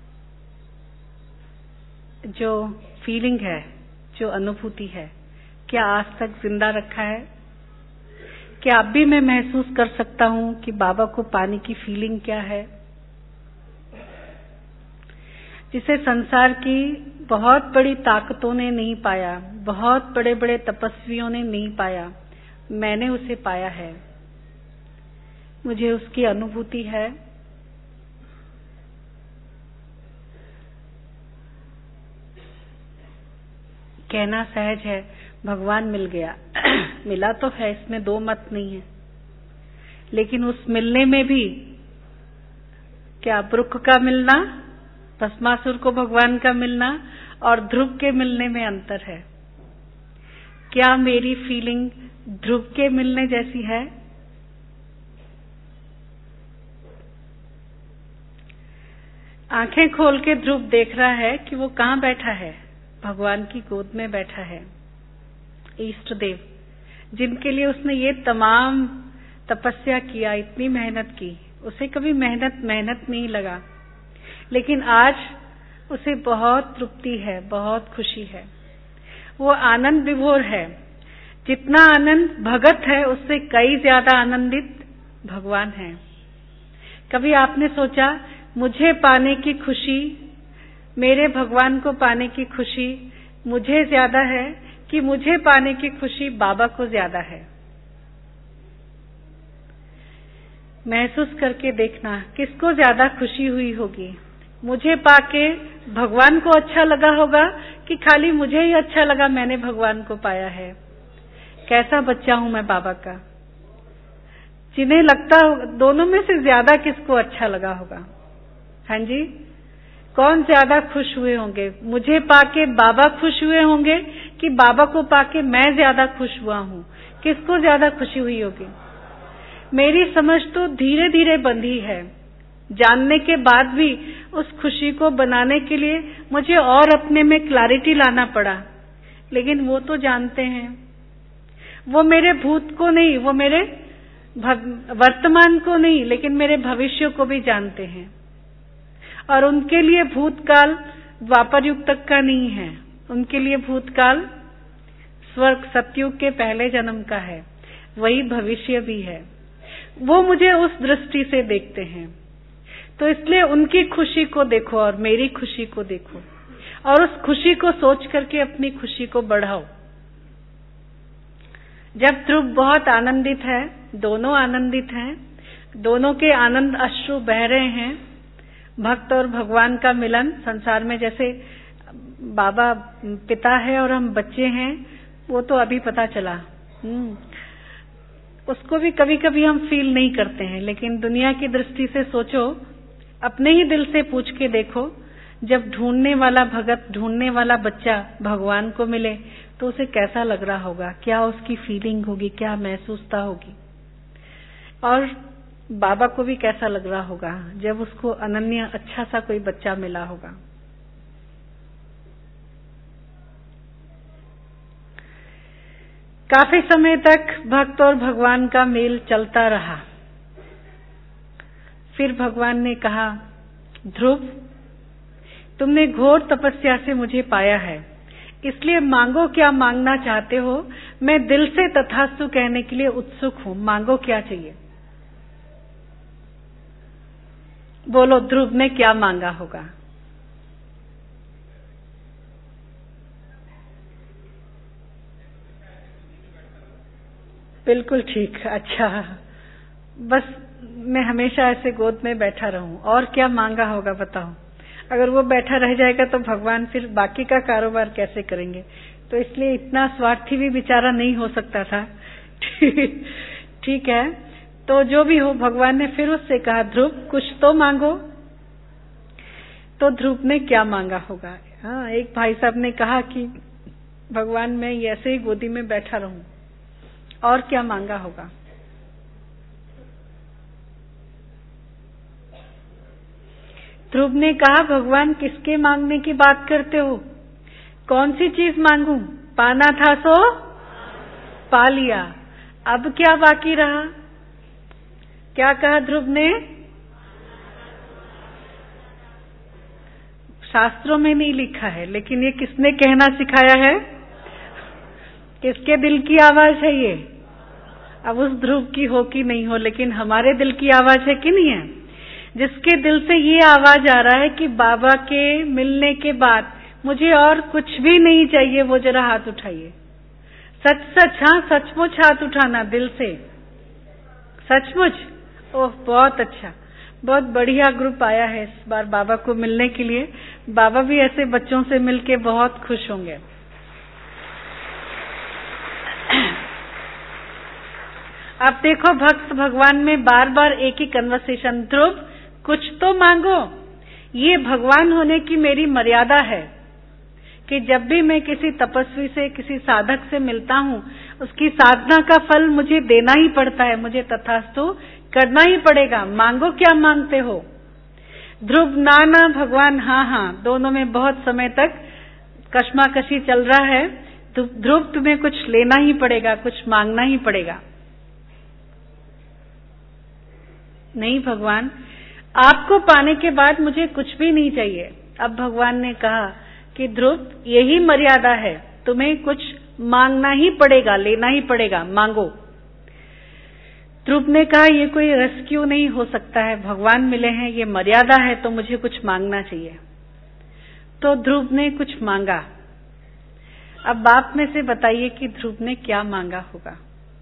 Speaker 2: जो फीलिंग है, जो अनुभूति है, क्या आज तक जिंदा रखा है? क्या अब भी मैं महसूस कर सकता हूं कि बाबा को पाने की फीलिंग क्या है? जिसे संसार की बहुत बड़ी ताकतों ने नहीं पाया, बहुत बड़े बड़े तपस्वियों ने नहीं पाया, मैंने उसे पाया है। मुझे उसकी अनुभूति है। कहना सहज है भगवान मिल गया। मिला तो है, इसमें दो मत नहीं है, लेकिन उस मिलने में भी क्या ब्रुक का मिलना, भस्मासुर को भगवान का मिलना और ध्रुव के मिलने में अंतर है। क्या मेरी फीलिंग ध्रुव के मिलने जैसी है? आंखें खोल के ध्रुव देख रहा है कि वो कहाँ बैठा है, भगवान की गोद में बैठा है। ईष्ट देव जिनके लिए उसने ये तमाम तपस्या किया, इतनी मेहनत की, उसे कभी मेहनत नहीं लगा, लेकिन आज उसे बहुत तृप्ति है, बहुत खुशी है। वो आनंद विभोर है। जितना आनंद भगत है उससे कई ज्यादा आनंदित भगवान है। कभी आपने सोचा मुझे पाने की खुशी, मेरे भगवान को पाने की खुशी मुझे ज्यादा है कि मुझे पाने की खुशी बाबा को ज्यादा है? महसूस करके देखना किसको ज्यादा खुशी हुई होगी। मुझे पाके भगवान को अच्छा लगा होगा कि खाली मुझे ही अच्छा लगा, मैंने भगवान को पाया है। कैसा बच्चा हूं मैं बाबा का। जिन्हें लगता होगा, दोनों में से ज्यादा किसको अच्छा लगा होगा? हाँ जी, कौन ज्यादा खुश हुए होंगे? मुझे पाके बाबा खुश हुए होंगे कि बाबा को पाके मैं ज्यादा खुश हुआ हूं? किसको ज्यादा खुशी हुई होगी? मेरी समझ तो धीरे धीरे बंधी है। जानने के बाद भी उस खुशी को बनाने के लिए मुझे और अपने में क्लैरिटी लाना पड़ा, लेकिन वो तो जानते हैं। वो मेरे भूत को नहीं, वो मेरे वर्तमान को नहीं, लेकिन मेरे भविष्य को भी जानते हैं। और उनके लिए भूतकाल द्वापर युग तक का नहीं है, उनके लिए भूतकाल स्वर्ग सतयुग के पहले जन्म का है, वही भविष्य भी है। वो मुझे उस दृष्टि से देखते हैं। तो इसलिए उनकी खुशी को देखो और मेरी खुशी को देखो, और उस खुशी को सोच करके अपनी खुशी को बढ़ाओ। जब ध्रुव बहुत आनंदित है, दोनों आनंदित हैं, दोनों के आनंद अश्रु बह रहे हैं। भक्त और भगवान का मिलन संसार में, जैसे बाबा पिता है और हम बच्चे हैं, वो तो अभी पता चला। उसको भी कभी कभी हम फील नहीं करते हैं, लेकिन दुनिया की दृष्टि से सोचो, अपने ही दिल से पूछ के देखो, जब ढूंढने वाला भगत, ढूंढने वाला बच्चा भगवान को मिले, तो उसे कैसा लग रहा होगा, क्या उसकी फीलिंग होगी, क्या महसूसता होगी, और बाबा को भी कैसा लग रहा होगा जब उसको अनन्य अच्छा सा कोई बच्चा मिला होगा। काफी समय तक भक्त और भगवान का मेल चलता रहा। फिर भगवान ने कहा, ध्रुव, तुमने घोर तपस्या से मुझे पाया है, इसलिए मांगो क्या मांगना चाहते हो। मैं दिल से तथास्तु कहने के लिए उत्सुक हूं। मांगो क्या चाहिए, बोलो। ध्रुव ने क्या मांगा होगा? बिल्कुल ठीक। अच्छा, बस मैं हमेशा ऐसे गोद में बैठा रहूं। और क्या मांगा होगा बताओ? अगर वो बैठा रह जाएगा तो भगवान फिर बाकी का कारोबार कैसे करेंगे? तो इसलिए इतना स्वार्थी भी बेचारा नहीं हो सकता था। ठीक है, तो जो भी हो, भगवान ने फिर उससे कहा, ध्रुव कुछ तो मांगो। तो ध्रुव ने क्या मांगा होगा? हाँ, एक भाई साहब ने कहा कि भगवान मैं ऐसे ही गोदी में बैठा रहूं। और क्या मांगा होगा? ध्रुव ने कहा, भगवान किसके मांगने की बात करते हो? कौन सी चीज मांगूं? पाना था सो पा लिया, अब क्या बाकी रहा? क्या कहा ध्रुव ने? शास्त्रों में नहीं लिखा है, लेकिन ये किसने कहना सिखाया है? किसके दिल की आवाज है ये? अब उस ध्रुव की हो कि नहीं हो, लेकिन हमारे दिल की आवाज है कि नहीं है? जिसके दिल से ये आवाज आ रहा है कि बाबा के मिलने के बाद मुझे और कुछ भी नहीं चाहिए, वो जरा हाथ उठाइए। सच सच, हाँ सचमुच हाथ उठाना दिल से, सचमुच। ओह बहुत अच्छा, बहुत बढ़िया ग्रुप आया है इस बार बाबा को मिलने के लिए। बाबा भी ऐसे बच्चों से मिलके बहुत खुश होंगे। अब देखो, भक्त भगवान में बार बार एक ही कन्वर्सेशन, ध्रुव कुछ तो मांगो। ये भगवान होने की मेरी मर्यादा है कि जब भी मैं किसी तपस्वी से, किसी साधक से मिलता हूँ, उसकी साधना का फल मुझे देना ही पड़ता है, मुझे तथास्तु करना ही पड़ेगा। मांगो क्या मांगते हो? ध्रुव ना ना, भगवान हाँ हाँ। दोनों में बहुत समय तक कशमाकशी चल रहा है। ध्रुव तुम्हें कुछ लेना ही पड़ेगा, कुछ मांगना ही पड़ेगा। नहीं भगवान, आपको पाने के बाद मुझे कुछ भी नहीं चाहिए। अब भगवान ने कहा कि ध्रुव यही मर्यादा है, तुम्हें कुछ मांगना ही पड़ेगा, लेना ही पड़ेगा, मांगो। ध्रुव ने कहा, ये कोई रेस्क्यू नहीं हो सकता है, भगवान मिले हैं, ये मर्यादा है, तो मुझे कुछ मांगना चाहिए। तो ध्रुव ने कुछ मांगा। अब बाप में से बताइए कि ध्रुव ने क्या मांगा होगा?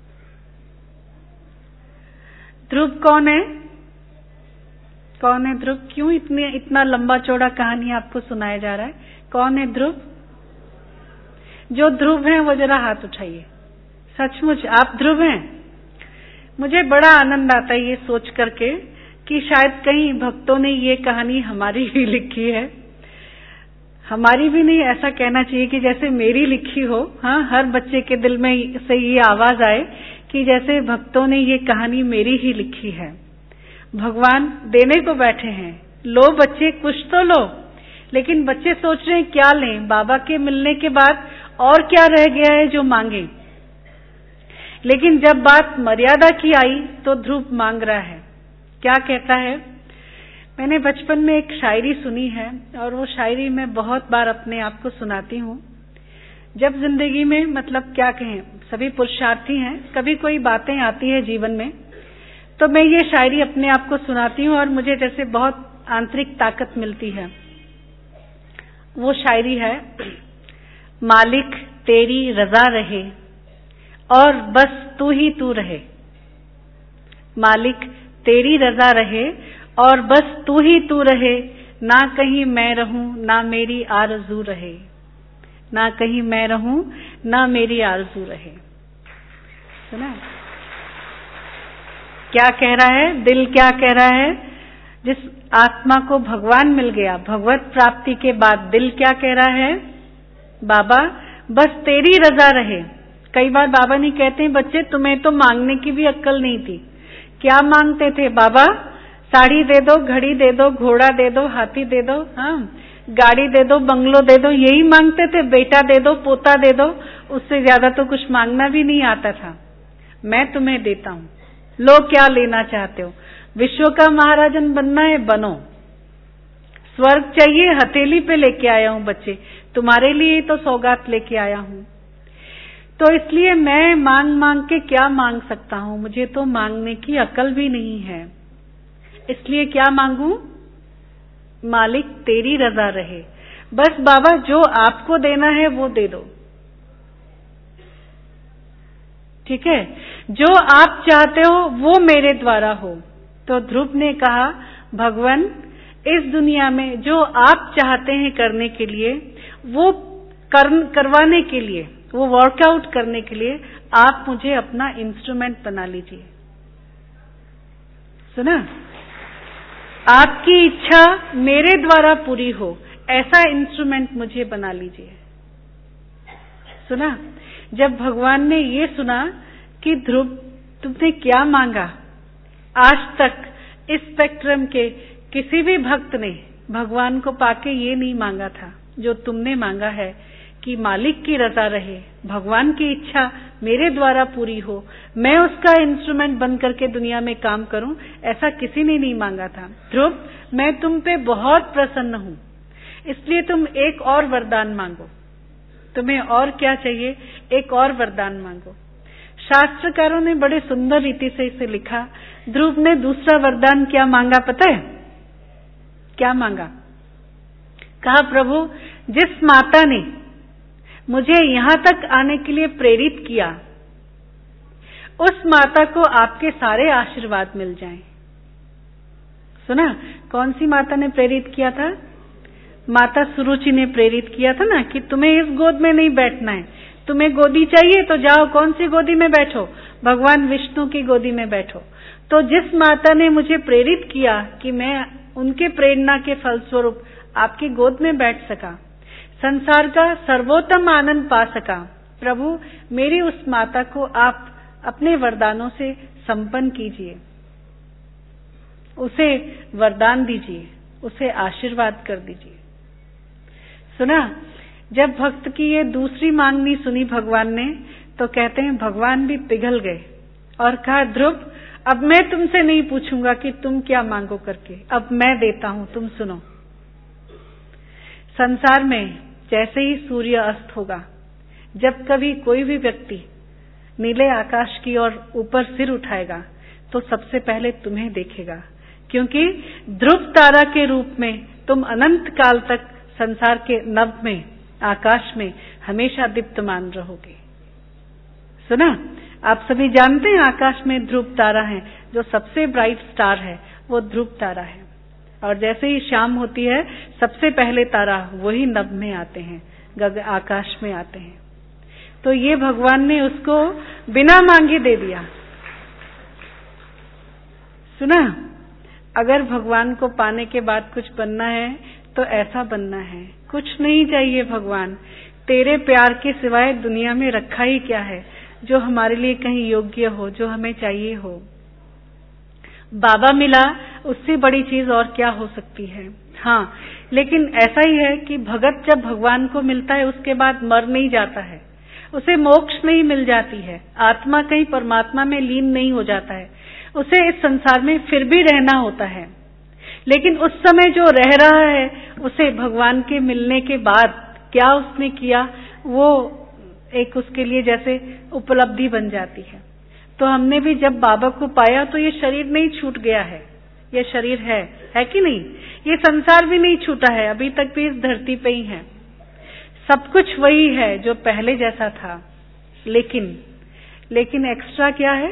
Speaker 2: ध्रुव कौन है? कौन है ध्रुव? क्यों इतना लंबा चौड़ा कहानी आपको सुनाया जा रहा है? कौन है ध्रुव? जो ध्रुव हैं वो जरा हाथ उठाइए। सचमुच आप ध्रुव हैं? मुझे बड़ा आनंद आता है ये सोच करके कि शायद कहीं भक्तों ने ये कहानी हमारी ही लिखी है। हमारी भी नहीं, ऐसा कहना चाहिए कि जैसे मेरी लिखी हो। हाँ, हर बच्चे के दिल में से ये आवाज आए कि जैसे भक्तों ने ये कहानी मेरी ही लिखी है। भगवान देने को बैठे हैं, लो बच्चे कुछ तो लो। लेकिन बच्चे सोच रहे हैं क्या लें, बाबा के मिलने के बाद और क्या रह गया है जो मांगे। लेकिन जब बात मर्यादा की आई तो ध्रुव मांग रहा है। क्या कहता है? मैंने बचपन में एक शायरी सुनी है और वो शायरी मैं बहुत बार अपने आप को सुनाती हूँ। जब जिंदगी में, मतलब क्या कहें, सभी पुरुषार्थी हैं, कभी कोई बातें आती है जीवन में, तो मैं ये शायरी अपने आप को सुनाती हूँ और मुझे जैसे बहुत आंतरिक ताकत मिलती है। वो शायरी है, मालिक तेरी रजा रहे और बस तू ही तू रहे। मालिक तेरी रजा रहे और बस तू ही तू रहे, ना कहीं मैं रहूं ना मेरी आरज़ू रहे। ना कहीं मैं रहूं ना मेरी आरज़ू रहे। सुना? क्या कह रहा है दिल? क्या कह रहा है? जिस आत्मा को भगवान मिल गया, भगवत प्राप्ति के बाद दिल क्या कह रहा है? बाबा बस तेरी रजा रहे। कई बार बाबा नहीं कहते हैं, बच्चे तुम्हें तो मांगने की भी अक्ल नहीं थी। क्या मांगते थे बाबा? साड़ी दे दो, घड़ी दे दो, घोड़ा दे दो, हाथी दे दो, हाँ, गाड़ी दे दो, बंगलो दे दो, यही मांगते थे। बेटा दे दो, पोता दे दो, उससे ज्यादा तो कुछ मांगना भी नहीं आता था। मैं तुम्हें देता हूं, लो क्या लेना चाहते हो? विश्व का महाराजन बनना है, बनो। स्वर्ग चाहिए, हथेली पे लेके आया हूं बच्चे, तुम्हारे लिए तो सौगात लेके आया हूं। तो इसलिए मैं मांग मांग के क्या मांग सकता हूं? मुझे तो मांगने की अकल भी नहीं है। इसलिए क्या मांगू? मालिक तेरी रजा रहे। बस बाबा जो आपको देना है वो दे दो, ठीक है? जो आप चाहते हो वो मेरे द्वारा हो। तो ध्रुव ने कहा, भगवान इस दुनिया में जो आप चाहते हैं करने के लिए, वो करवाने के लिए, वो वर्कआउट करने के लिए आप मुझे अपना इंस्ट्रूमेंट बना लीजिए। सुना? आपकी इच्छा मेरे द्वारा पूरी हो, ऐसा इंस्ट्रूमेंट मुझे बना लीजिए। सुना? जब भगवान ने ये सुना कि ध्रुव तुमने क्या मांगा, आज तक इस स्पेक्ट्रम के किसी भी भक्त ने भगवान को पाके ये नहीं मांगा था जो तुमने मांगा है कि मालिक की रजा रहे, भगवान की इच्छा मेरे द्वारा पूरी हो, मैं उसका इंस्ट्रूमेंट बन करके दुनिया में काम करूं, ऐसा किसी ने नहीं मांगा था। ध्रुव, मैं तुम पे बहुत प्रसन्न हूं, इसलिए तुम एक और वरदान मांगो। तुम्हें और क्या चाहिए? एक और वरदान मांगो। शास्त्रकारों ने बड़े सुंदर रीति से इसे लिखा। ध्रुव ने दूसरा वरदान क्या मांगा पता है? क्या मांगा? कहा, प्रभु जिस माता ने मुझे यहां तक आने के लिए प्रेरित किया, उस माता को आपके सारे आशीर्वाद मिल जाएं। सुना? कौन सी माता ने प्रेरित किया था? माता सुरुचि ने प्रेरित किया था ना कि तुम्हें इस गोद में नहीं बैठना है, तुम्हें गोदी चाहिए तो जाओ, कौन सी गोदी में बैठो? भगवान विष्णु की गोदी में बैठो। तो जिस माता ने मुझे प्रेरित किया कि मैं उनके प्रेरणा के फलस्वरूप आपकी गोद में बैठ सका, संसार का सर्वोत्तम आनंद पा सका, प्रभु मेरी उस माता को आप अपने वरदानों से संपन्न कीजिए, उसे वरदान दीजिए, उसे आशीर्वाद कर दीजिए। सुना? जब भक्त की ये दूसरी मांगनी सुनी भगवान ने, तो कहते हैं भगवान भी पिघल गए और कहा, ध्रुव अब मैं तुमसे नहीं पूछूंगा कि तुम क्या मांगो करके, अब मैं देता हूं, तुम सुनो। संसार में जैसे ही सूर्य अस्त होगा, जब कभी कोई भी व्यक्ति नीले आकाश की ओर ऊपर सिर उठाएगा तो सबसे पहले तुम्हें देखेगा, क्योंकि ध्रुव तारा के रूप में तुम अनंत काल तक संसार के नभ में, आकाश में हमेशा दीप्तमान रहोगे। सुना? आप सभी जानते हैं आकाश में ध्रुव तारा है, जो सबसे ब्राइट स्टार है वो ध्रुव तारा है। और जैसे ही शाम होती है सबसे पहले तारा वही नभ में आते हैं, आकाश में आते हैं। तो ये भगवान ने उसको बिना मांगे दे दिया। सुना? अगर भगवान को पाने के बाद कुछ बनना है तो ऐसा बनना है, कुछ नहीं चाहिए भगवान, तेरे प्यार के सिवाय दुनिया में रखा ही क्या है जो हमारे लिए कहीं योग्य हो, जो हमें चाहिए हो। बाबा मिला, उससे बड़ी चीज और क्या हो सकती है। हाँ, लेकिन ऐसा ही है कि भगत जब भगवान को मिलता है उसके बाद मर नहीं जाता है, उसे मोक्ष नहीं मिल जाती है, आत्मा कहीं परमात्मा में लीन नहीं हो जाता है, उसे इस संसार में फिर भी रहना होता है। लेकिन उस समय जो रह रहा है उसे भगवान के मिलने के बाद क्या उसने किया, वो एक उसके लिए जैसे उपलब्धि बन जाती है। तो हमने भी जब बाबा को पाया तो ये शरीर नहीं छूट गया है, ये शरीर है कि नहीं? ये संसार भी नहीं छूटा है, अभी तक भी इस धरती पे ही है, सब कुछ वही है जो पहले जैसा था। लेकिन एक्स्ट्रा क्या है?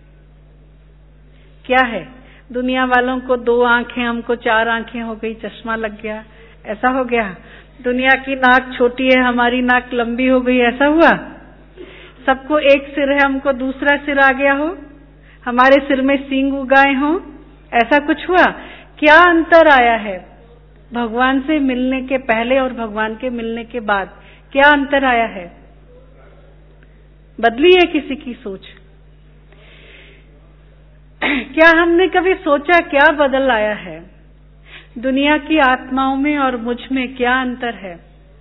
Speaker 2: क्या है? दुनिया वालों को 2 आंखें, हमको 4 आंखें हो गई, चश्मा लग गया, ऐसा हो गया। दुनिया की नाक छोटी है, हमारी नाक लंबी हो गई, ऐसा हुआ। सबको एक सिर है, हमको दूसरा सिर आ गया हो, हमारे सिर में सींग उगाए हो, ऐसा कुछ हुआ? क्या अंतर आया है भगवान से मिलने के पहले और भगवान के मिलने के बाद? क्या अंतर आया है? बदली है किसी की सोच? क्या हमने कभी सोचा क्या बदल आया है? दुनिया की आत्माओं में और मुझ में क्या अंतर है?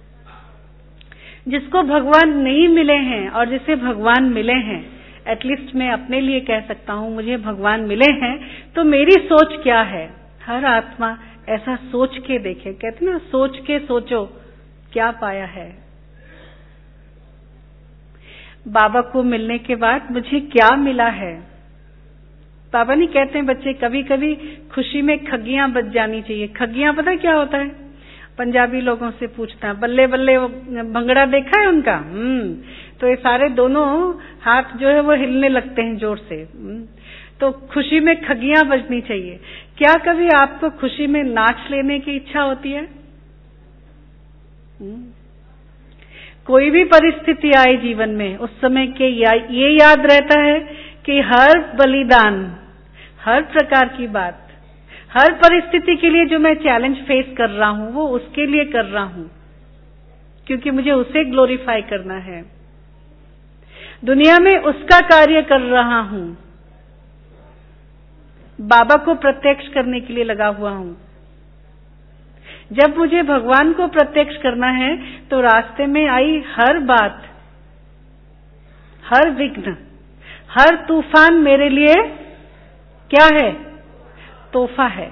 Speaker 2: जिसको भगवान नहीं मिले हैं और जिसे भगवान मिले हैं, एटलीस्ट मैं अपने लिए कह सकता हूं, मुझे भगवान मिले हैं तो मेरी सोच क्या है? हर आत्मा ऐसा सोच के देखे। कहते ना, सोच के सोचो क्या पाया है। बाबा को मिलने के बाद मुझे क्या मिला है? बाबा नहीं कहते हैं बच्चे कभी कभी खुशी में खग्गियां बज जानी चाहिए। खग्गियां पता क्या होता है? पंजाबी लोगों से पूछता है, बल्ले बल्ले वो भंगड़ा देखा है उनका? तो ये सारे दोनों हाथ जो है वो हिलने लगते हैं जोर से। तो खुशी में खग्गियां बजनी चाहिए। क्या कभी आपको खुशी में नाच लेने की इच्छा होती है? कोई भी परिस्थिति आए जीवन में, उस समय के ये याद रहता है कि हर बलिदान, हर प्रकार की बात, हर परिस्थिति के लिए जो मैं चैलेंज फेस कर रहा हूं वो उसके लिए कर रहा हूं, क्योंकि मुझे उसे ग्लोरीफाई करना है। दुनिया में उसका कार्य कर रहा हूं, बाबा को प्रत्यक्ष करने के लिए लगा हुआ हूं। जब मुझे भगवान को प्रत्यक्ष करना है तो रास्ते में आई हर बात, हर विघ्न, हर तूफान मेरे लिए क्या है? तोहफा है।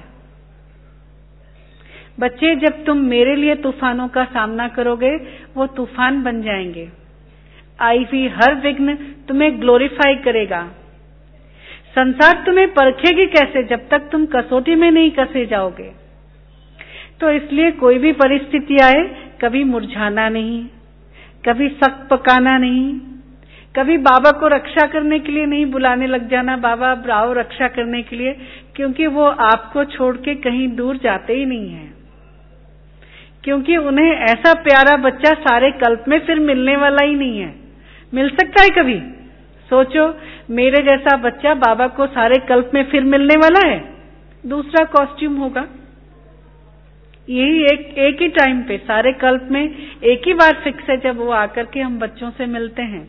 Speaker 2: बच्चे, जब तुम मेरे लिए तूफानों का सामना करोगे वो तूफान बन जाएंगे। आई हुई हर विघ्न तुम्हें ग्लोरीफाई करेगा। संसार तुम्हें परखेगी कैसे जब तक तुम कसौटी में नहीं कसे जाओगे। तो इसलिए कोई भी परिस्थिति आए कभी मुरझाना नहीं, कभी सख्त पकाना नहीं, कभी बाबा को रक्षा करने के लिए नहीं बुलाने लग जाना, बाबा आओ रक्षा करने के लिए, क्योंकि वो आपको छोड़ के कहीं दूर जाते ही नहीं है। क्योंकि उन्हें ऐसा प्यारा बच्चा सारे कल्प में फिर मिलने वाला ही नहीं है। मिल सकता है कभी? सोचो, मेरे जैसा बच्चा बाबा को सारे कल्प में फिर मिलने वाला है? दूसरा कॉस्ट्यूम होगा। यही एक ही टाइम पे सारे कल्प में एक ही बार फिक्स है जब वो आकर के हम बच्चों से मिलते हैं।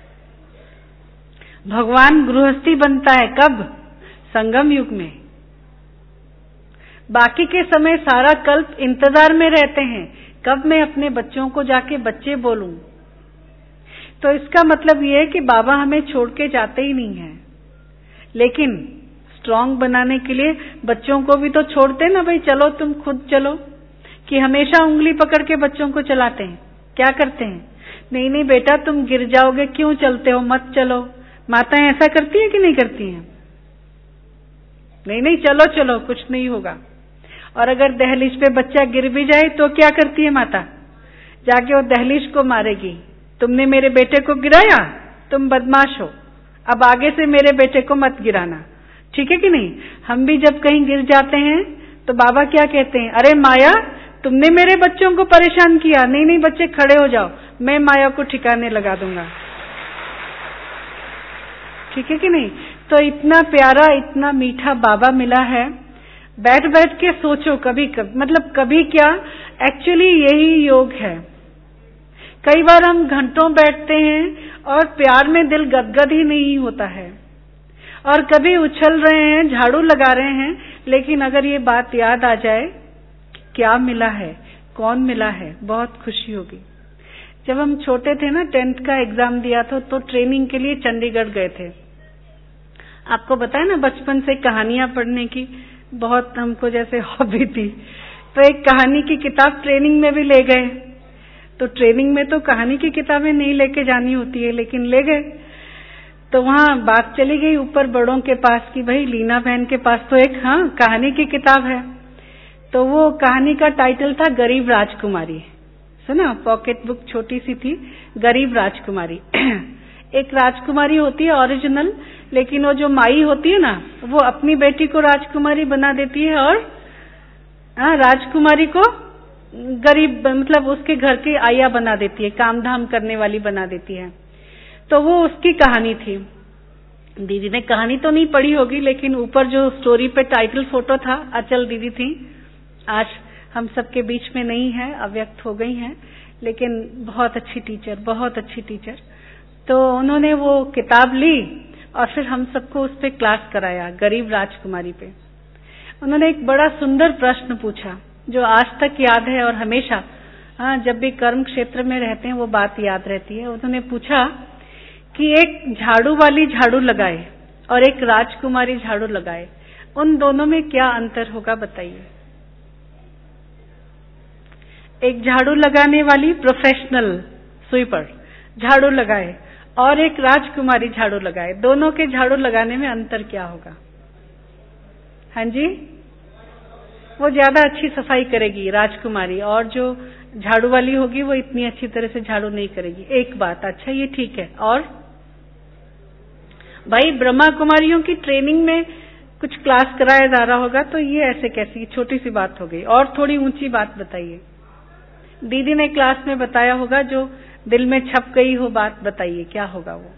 Speaker 2: भगवान गृहस्थी बनता है कब? संगम युग में। बाकी के समय सारा कल्प इंतजार में रहते हैं कब मैं अपने बच्चों को जाके बच्चे बोलूं। तो इसका मतलब ये है कि बाबा हमें छोड़ के जाते ही नहीं है। लेकिन स्ट्रांग बनाने के लिए बच्चों को भी तो छोड़ते ना, भाई चलो तुम खुद चलो, कि हमेशा उंगली पकड़ के बच्चों को चलाते हैं। क्या करते हैं? नहीं नहीं बेटा तुम गिर जाओगे, क्यों चलते हो, मत चलो। माताएं ऐसा करती हैं कि नहीं करती हैं? नहीं नहीं चलो चलो कुछ नहीं होगा। और अगर दहलीज पे बच्चा गिर भी जाए तो क्या करती है माता? जाके वो दहलीज को मारेगी, तुमने मेरे बेटे को गिराया, तुम बदमाश हो, अब आगे से मेरे बेटे को मत गिराना। ठीक है कि नहीं? हम भी जब कहीं गिर जाते हैं तो बाबा क्या कहते हैं? अरे माया तुमने मेरे बच्चों को परेशान किया। नहीं नहीं बच्चे खड़े हो जाओ, मैं माया को ठिकाने लगा दूंगा। ठीक है कि नहीं? तो इतना प्यारा, इतना मीठा बाबा मिला है। बैठ बैठ के सोचो, कभी मतलब कभी क्या, एक्चुअली यही योग है। कई बार हम घंटों बैठते हैं और प्यार में दिल गदगद ही नहीं होता है, और कभी उछल रहे हैं, झाड़ू लगा रहे हैं, लेकिन अगर ये बात याद आ जाए क्या मिला है, कौन मिला है, बहुत खुशी होगी। जब हम छोटे थे ना, 10th का एग्जाम दिया था तो ट्रेनिंग के लिए चंडीगढ़ गए थे। आपको बताया ना, बचपन से कहानियां पढ़ने की बहुत हमको जैसे हॉबी थी, तो एक कहानी की किताब ट्रेनिंग में भी ले गए। तो ट्रेनिंग में तो कहानी की किताबें नहीं लेके जानी होती है, लेकिन ले गए। तो वहां बात चली गई ऊपर बड़ों के पास कि भाई लीना बहन के पास तो एक कहानी की किताब है। तो वो कहानी का टाइटल था गरीब राजकुमारी। सुना? पॉकेट बुक छोटी सी थी, गरीब राजकुमारी। एक राजकुमारी होती है ओरिजिनल, लेकिन वो जो माई होती है ना, वो अपनी बेटी को राजकुमारी बना देती है और राजकुमारी को गरीब, मतलब उसके घर की आया बना देती है, काम धाम करने वाली बना देती है। तो वो उसकी कहानी थी। दीदी ने कहानी तो नहीं पढ़ी होगी, लेकिन ऊपर जो स्टोरी पे टाइटल फोटो था, अचल दीदी थी। आज हम सबके बीच में नहीं है, अव्यक्त हो गई हैं, लेकिन बहुत अच्छी टीचर, बहुत अच्छी टीचर। तो उन्होंने वो किताब ली और फिर हम सबको उस पे क्लास कराया, गरीब राजकुमारी पे। उन्होंने एक बड़ा सुंदर प्रश्न पूछा जो आज तक याद है और हमेशा जब भी कर्म क्षेत्र में रहते हैं वो बात याद रहती है। उन्होंने पूछा कि एक झाड़ू वाली झाड़ू लगाए और एक राजकुमारी झाड़ू लगाए, उन दोनों में क्या अंतर होगा बताइए। एक झाड़ू लगाने वाली प्रोफेशनल स्वीपर झाड़ू लगाए और एक राजकुमारी झाड़ू लगाए, दोनों के झाड़ू लगाने में अंतर क्या होगा? हाँ जी, वो ज्यादा अच्छी सफाई करेगी राजकुमारी, और जो झाड़ू वाली होगी वो इतनी अच्छी तरह से झाड़ू नहीं करेगी। एक बात, अच्छा ये ठीक है। और भाई ब्रह्मा कुमारियों की ट्रेनिंग में कुछ क्लास कराया जा रहा होगा, तो ये ऐसे कैसी छोटी सी बात हो गई? और थोड़ी ऊंची बात बताइए। दीदी ने क्लास में बताया होगा, जो दिल में छप गई हो बात बताइए, क्या होगा वो?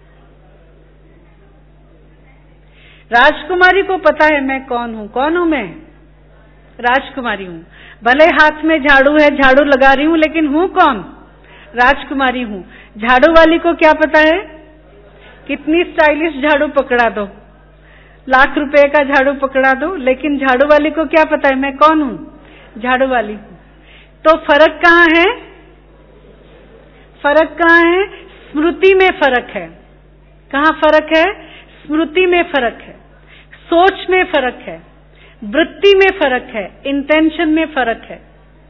Speaker 2: राजकुमारी को पता है मैं कौन हूं। कौन हूं मैं? राजकुमारी हूं। भले हाथ में झाड़ू है, झाड़ू लगा रही हूं, लेकिन हूं कौन? राजकुमारी हूं। झाड़ू वाली को क्या पता है? कितनी स्टाइलिश झाड़ू पकड़ा दो, लाख रुपए का झाड़ू पकड़ा दो, लेकिन झाड़ू वाली को क्या पता है मैं कौन हूं? झाड़ू वाली हूं। तो फर्क कहाँ है? फर्क कहाँ है? स्मृति में फर्क है। कहाँ फर्क है? स्मृति में फर्क है, सोच में फर्क है, वृत्ति में फर्क है, इंटेंशन में फर्क है।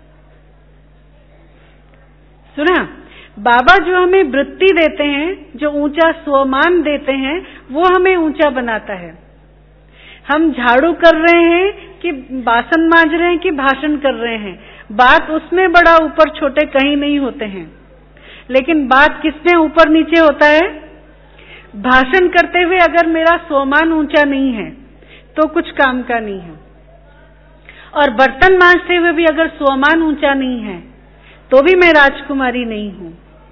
Speaker 2: सुना? बाबा जो हमें वृत्ति देते हैं, जो ऊंचा स्वमान देते हैं, वो हमें ऊंचा बनाता है। हम झाड़ू कर रहे हैं कि बासन मांज रहे हैं कि भाषण कर रहे हैं, बात उसमें बड़ा ऊपर छोटे कहीं नहीं होते हैं। लेकिन बात किसमें ऊपर नीचे होता है? भाषण करते हुए अगर मेरा स्वमान ऊंचा नहीं है तो कुछ काम का नहीं है, और बर्तन मांजते हुए भी अगर स्वमान ऊंचा नहीं है तो भी मैं राजकुमारी नहीं हूं।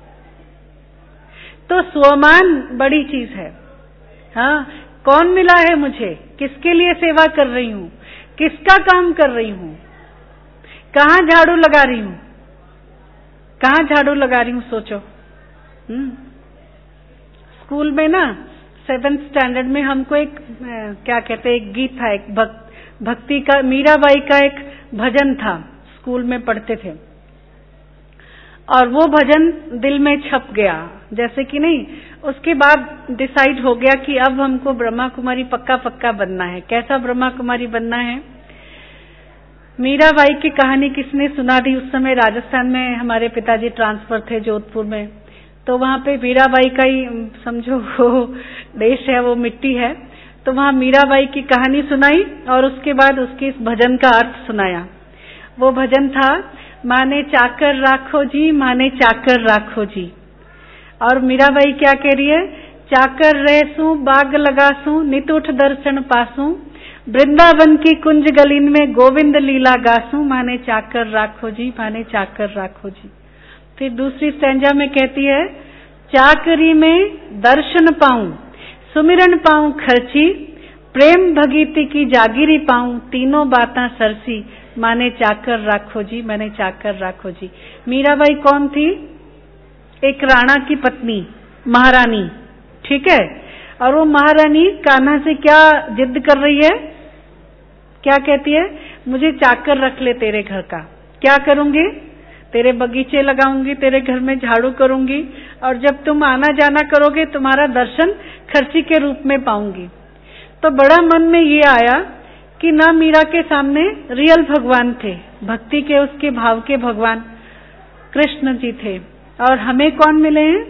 Speaker 2: तो स्वमान बड़ी चीज है। हाँ, कौन मिला है मुझे, किसके लिए सेवा कर रही हूं, किसका काम कर रही हूं, कहाँ झाड़ू लगा रही हूं, कहाँ झाड़ू लगा रही हूं, सोचो। स्कूल में ना 7th स्टैंडर्ड में हमको एक क्या कहते हैं, एक गीत था, एक भक्ति का, मीराबाई का एक भजन था, स्कूल में पढ़ते थे, और वो भजन दिल में छप गया जैसे कि नहीं। उसके बाद डिसाइड हो गया कि अब हमको ब्रह्मा कुमारी पक्का पक्का बनना है। कैसा ब्रह्मा कुमारी बनना है? मीराबाई की कहानी किसने सुना दी? उस समय राजस्थान में हमारे पिताजी ट्रांसफर थे जोधपुर में, तो वहां पे मीराबाई का ही समझो वो देश है, वो मिट्टी है। तो वहां मीराबाई की कहानी सुनाई और उसके बाद उसके इस भजन का अर्थ सुनाया। वो भजन था, माने चाकर राखो जी, माने चाकर राखो जी। और मीराबाई क्या कह रही है? चाकर रहसूं, बाग लगासूं, नित उठ दर्शन पासूं, वृंदावन की कुंज गलीन में गोविंद लीला गासूं, माने चाकर राखो जी, माने चाकर राखो जी। फिर दूसरी स्टैंजा में कहती है, चाकरी में दर्शन पाऊं, सुमिरन पाऊं खर्ची, प्रेम भगीती की जागीरी पाऊं, तीनों बातां सरसी, माने चाकर राखो जी, माने चाकर राखो जी। मीराबाई कौन थी? एक राणा की पत्नी, महारानी, ठीक है। और वो महारानी कान्हा से क्या जिद कर रही है? क्या कहती है? मुझे चाकर रख ले तेरे घर का। क्या करूंगी? तेरे बगीचे लगाऊंगी, तेरे घर में झाड़ू करूंगी, और जब तुम आना जाना करोगे तुम्हारा दर्शन खर्ची के रूप में पाऊंगी। तो बड़ा मन में ये आया कि ना मीरा के सामने रियल भगवान थे, भक्ति के उसके भाव के भगवान कृष्ण जी थे, और हमें कौन मिले हैं?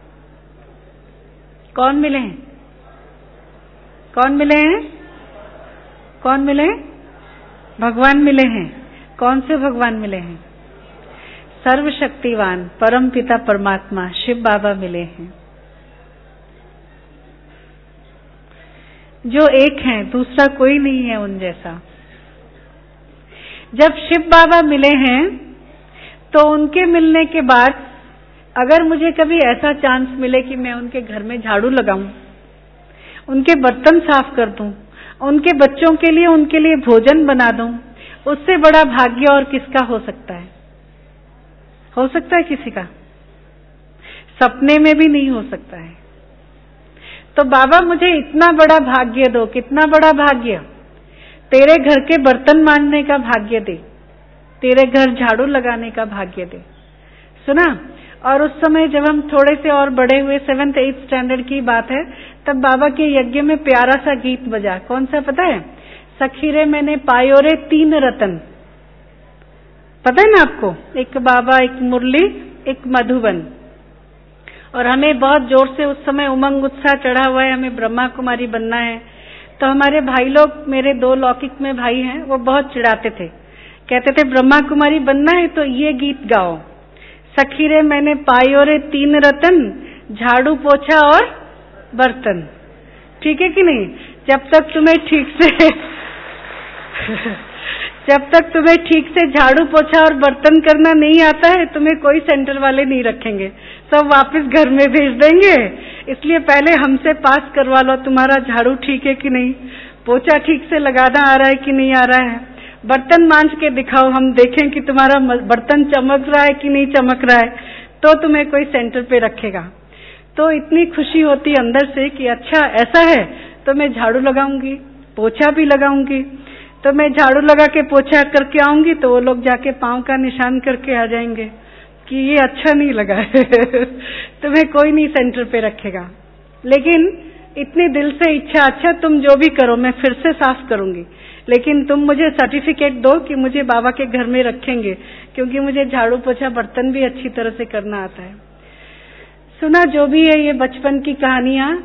Speaker 2: कौन मिले हैं? कौन मिले हैं? कौन मिले? भगवान मिले हैं। कौन से भगवान मिले हैं? सर्वशक्तिवान परम पिता परमात्मा शिव बाबा मिले हैं, जो एक हैं, दूसरा कोई नहीं है उन जैसा। जब शिव बाबा मिले हैं तो उनके मिलने के बाद अगर मुझे कभी ऐसा चांस मिले कि मैं उनके घर में झाड़ू लगाऊं, उनके बर्तन साफ कर दूं, उनके बच्चों के लिए उनके लिए भोजन बना दूं, उससे बड़ा भाग्य और किसका हो सकता है? हो सकता है किसी का? सपने में भी नहीं हो सकता है। तो बाबा मुझे इतना बड़ा भाग्य दो, कितना बड़ा भाग्य, तेरे घर के बर्तन मांजने का भाग्य दे, तेरे घर झाड़ू लगाने का भाग्य दे। सुना? और उस समय जब हम थोड़े से और बड़े हुए, 7th 8th स्टैंडर्ड की बात है, तब बाबा के यज्ञ में प्यारा सा गीत बजा। कौन सा पता है? सखी रे मैंने पायो रे 3 रतन। पता है ना आपको? एक बाबा, एक मुरली, एक मधुबन। और हमें बहुत जोर से उस समय उमंग उत्साह चढ़ा हुआ है, हमें ब्रह्मा कुमारी बनना है। तो हमारे भाई लोग, मेरे 2 लौकिक में भाई हैं, वो बहुत चिढ़ाते थे, कहते थे ब्रह्मा कुमारी बनना है तो ये गीत गाओ, सखी रे मैंने पायो रे 3 रतन, झाड़ू पोछा और बर्तन। ठीक है कि नहीं? जब तक तुम्हें ठीक से जब तक तुम्हें ठीक से झाड़ू पोछा और बर्तन करना नहीं आता है, तुम्हें कोई सेंटर वाले नहीं रखेंगे, सब वापस घर में भेज देंगे। इसलिए पहले हमसे पास करवा लो, तुम्हारा झाड़ू ठीक है कि नहीं, पोछा ठीक से लगाना आ रहा है कि नहीं आ रहा है, बर्तन मांज के दिखाओ, हम देखें कि तुम्हारा बर्तन चमक रहा है कि नहीं चमक रहा है, तो तुम्हें कोई सेंटर पे रखेगा। तो इतनी खुशी होती अंदर से कि अच्छा ऐसा है तो मैं झाड़ू लगाऊंगी, पोछा भी लगाऊंगी। तो मैं झाड़ू लगा के पोछा करके आऊंगी तो वो लोग जाके पांव का निशान करके आ जाएंगे कि ये अच्छा नहीं लगा है तुम्हें कोई नहीं सेंटर पे रखेगा। लेकिन इतनी दिल से इच्छा, अच्छा तुम जो भी करो मैं फिर से साफ करूंगी, लेकिन तुम मुझे सर्टिफिकेट दो कि मुझे बाबा के घर में रखेंगे, क्योंकि मुझे झाड़ू पोछा बर्तन भी अच्छी तरह से करना आता है। सुना? जो भी है ये बचपन की कहानियां।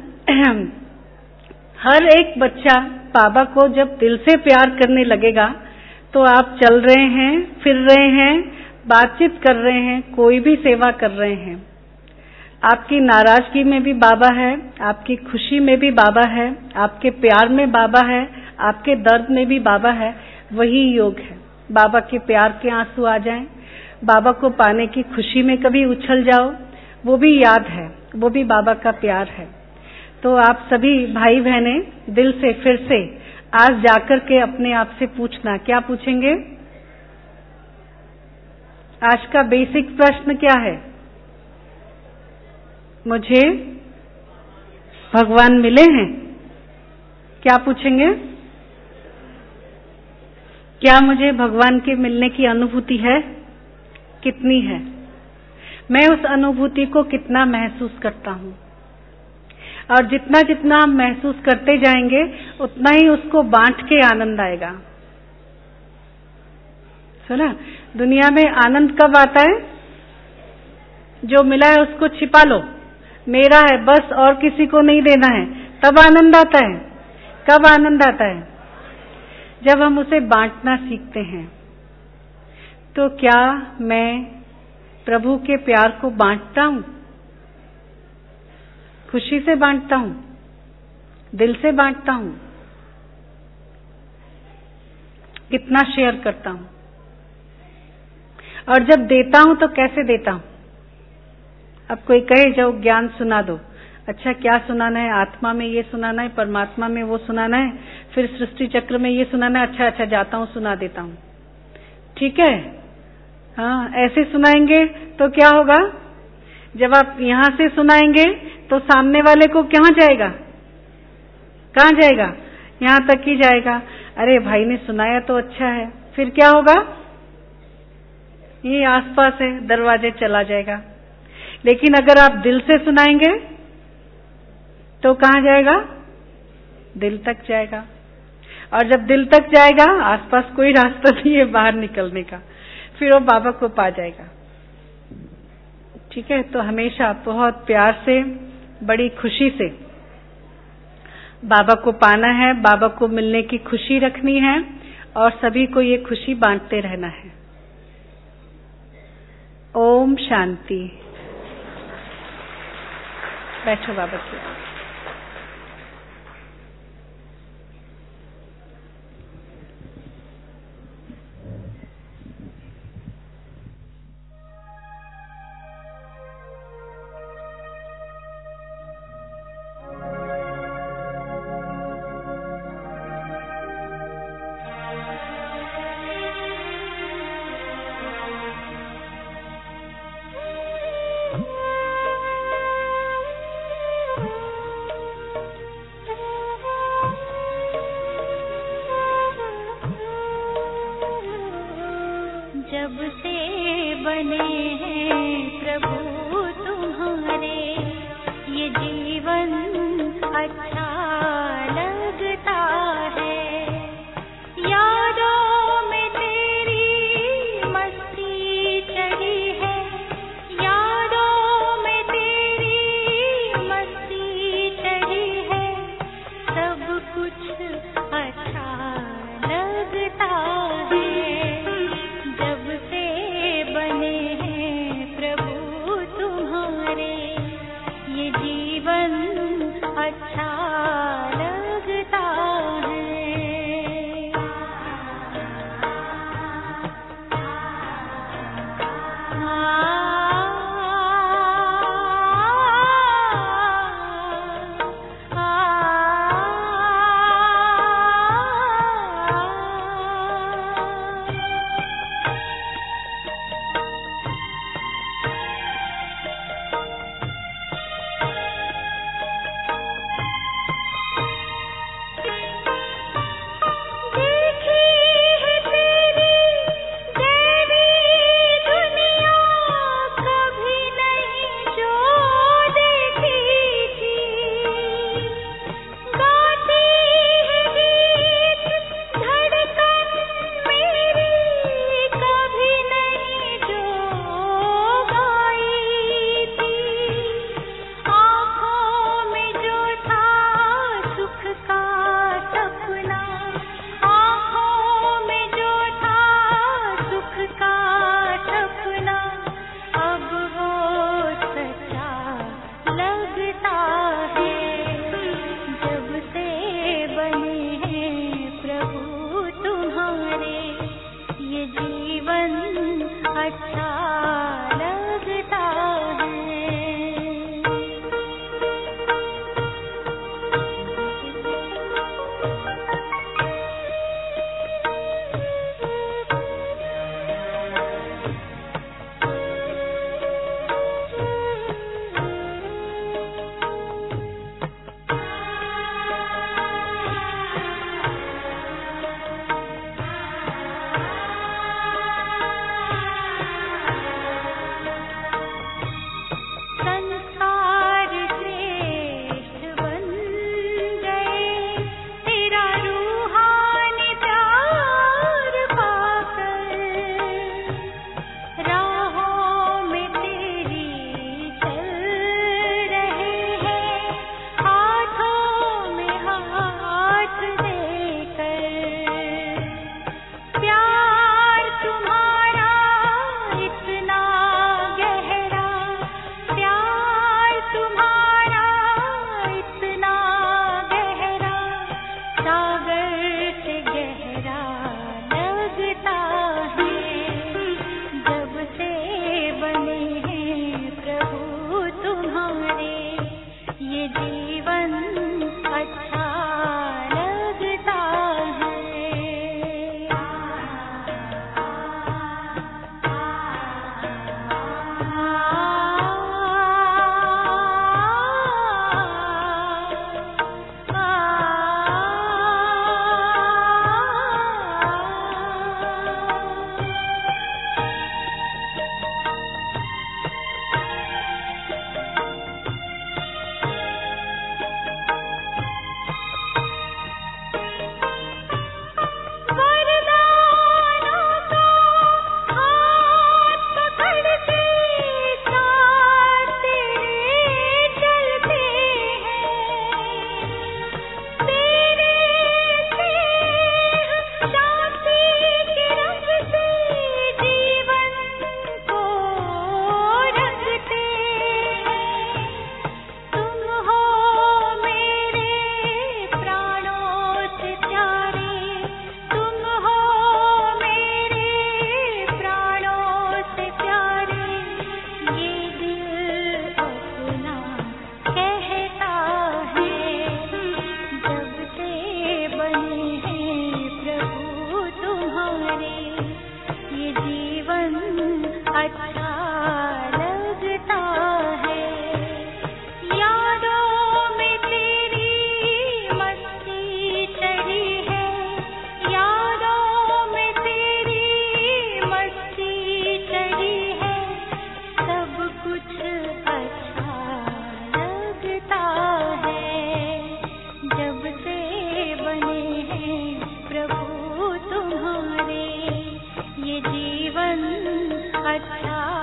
Speaker 2: हर एक बच्चा बाबा को जब दिल से प्यार करने लगेगा तो आप चल रहे हैं, फिर रहे हैं, बातचीत कर रहे हैं, कोई भी सेवा कर रहे हैं, आपकी नाराजगी में भी बाबा है, आपकी खुशी में भी बाबा है, आपके प्यार में बाबा है, आपके दर्द में भी बाबा है। वही योग है। बाबा के प्यार के आंसू आ जाएं, बाबा को पाने की खुशी में कभी उछल जाओ, वो भी याद है, वो भी बाबा का प्यार है। तो आप सभी भाई बहने दिल से फिर से आज जाकर के अपने आप से पूछना, क्या पूछेंगे? आज का बेसिक प्रश्न क्या है? मुझे भगवान मिले हैं? क्या पूछेंगे? क्या मुझे भगवान के मिलने की अनुभूति है? कितनी है? मैं उस अनुभूति को कितना महसूस करता हूं? और जितना जितना हम महसूस करते जाएंगे उतना ही उसको बांट के आनंद आएगा। सुना? दुनिया में आनंद कब आता है? जो मिला है उसको छिपा लो, मेरा है बस और किसी को नहीं देना है, तब आनंद आता है। कब आनंद आता है? जब हम उसे बांटना सीखते हैं। तो क्या मैं प्रभु के प्यार को बांटता हूं? खुशी से बांटता हूं, दिल से बांटता हूं, कितना शेयर करता हूं? और जब देता हूं तो कैसे देता हूं? अब कोई कहे जाओ ज्ञान सुना दो, अच्छा क्या सुनाना है? आत्मा में ये सुनाना है, परमात्मा में वो सुनाना है, फिर सृष्टि चक्र में ये सुनाना है। अच्छा जाता हूं, सुना देता हूं। ठीक है, हाँ ऐसे सुनाएंगे तो क्या होगा? जब आप यहां से सुनाएंगे तो सामने वाले को कहां जाएगा? कहां जाएगा? यहां तक ही जाएगा। अरे भाई ने सुनाया तो अच्छा है, फिर क्या होगा? ये आसपास है, दरवाजे चला जाएगा। लेकिन अगर आप दिल से सुनाएंगे तो कहां जाएगा? दिल तक जाएगा। और जब दिल तक जाएगा, आसपास कोई रास्ता नहीं है बाहर निकलने का, फिर वो बाबा को पा जाएगा। ठीक है, तो हमेशा बहुत प्यार से, बड़ी खुशी से बाबा को पाना है, बाबा को मिलने की खुशी रखनी है और सभी को ये खुशी बांटते रहना है। ओम शांति। बैठो बाबा की।
Speaker 3: अच्छा लगता है। यादों में तेरी मस्ती चढ़ी है, यादों में तेरी मस्ती चढ़ी है, सब कुछ अच्छा लगता है। जब से बने हैं प्रभु तुम्हारे, ये जीवन अच्छा लगता है। जीवन अच्छा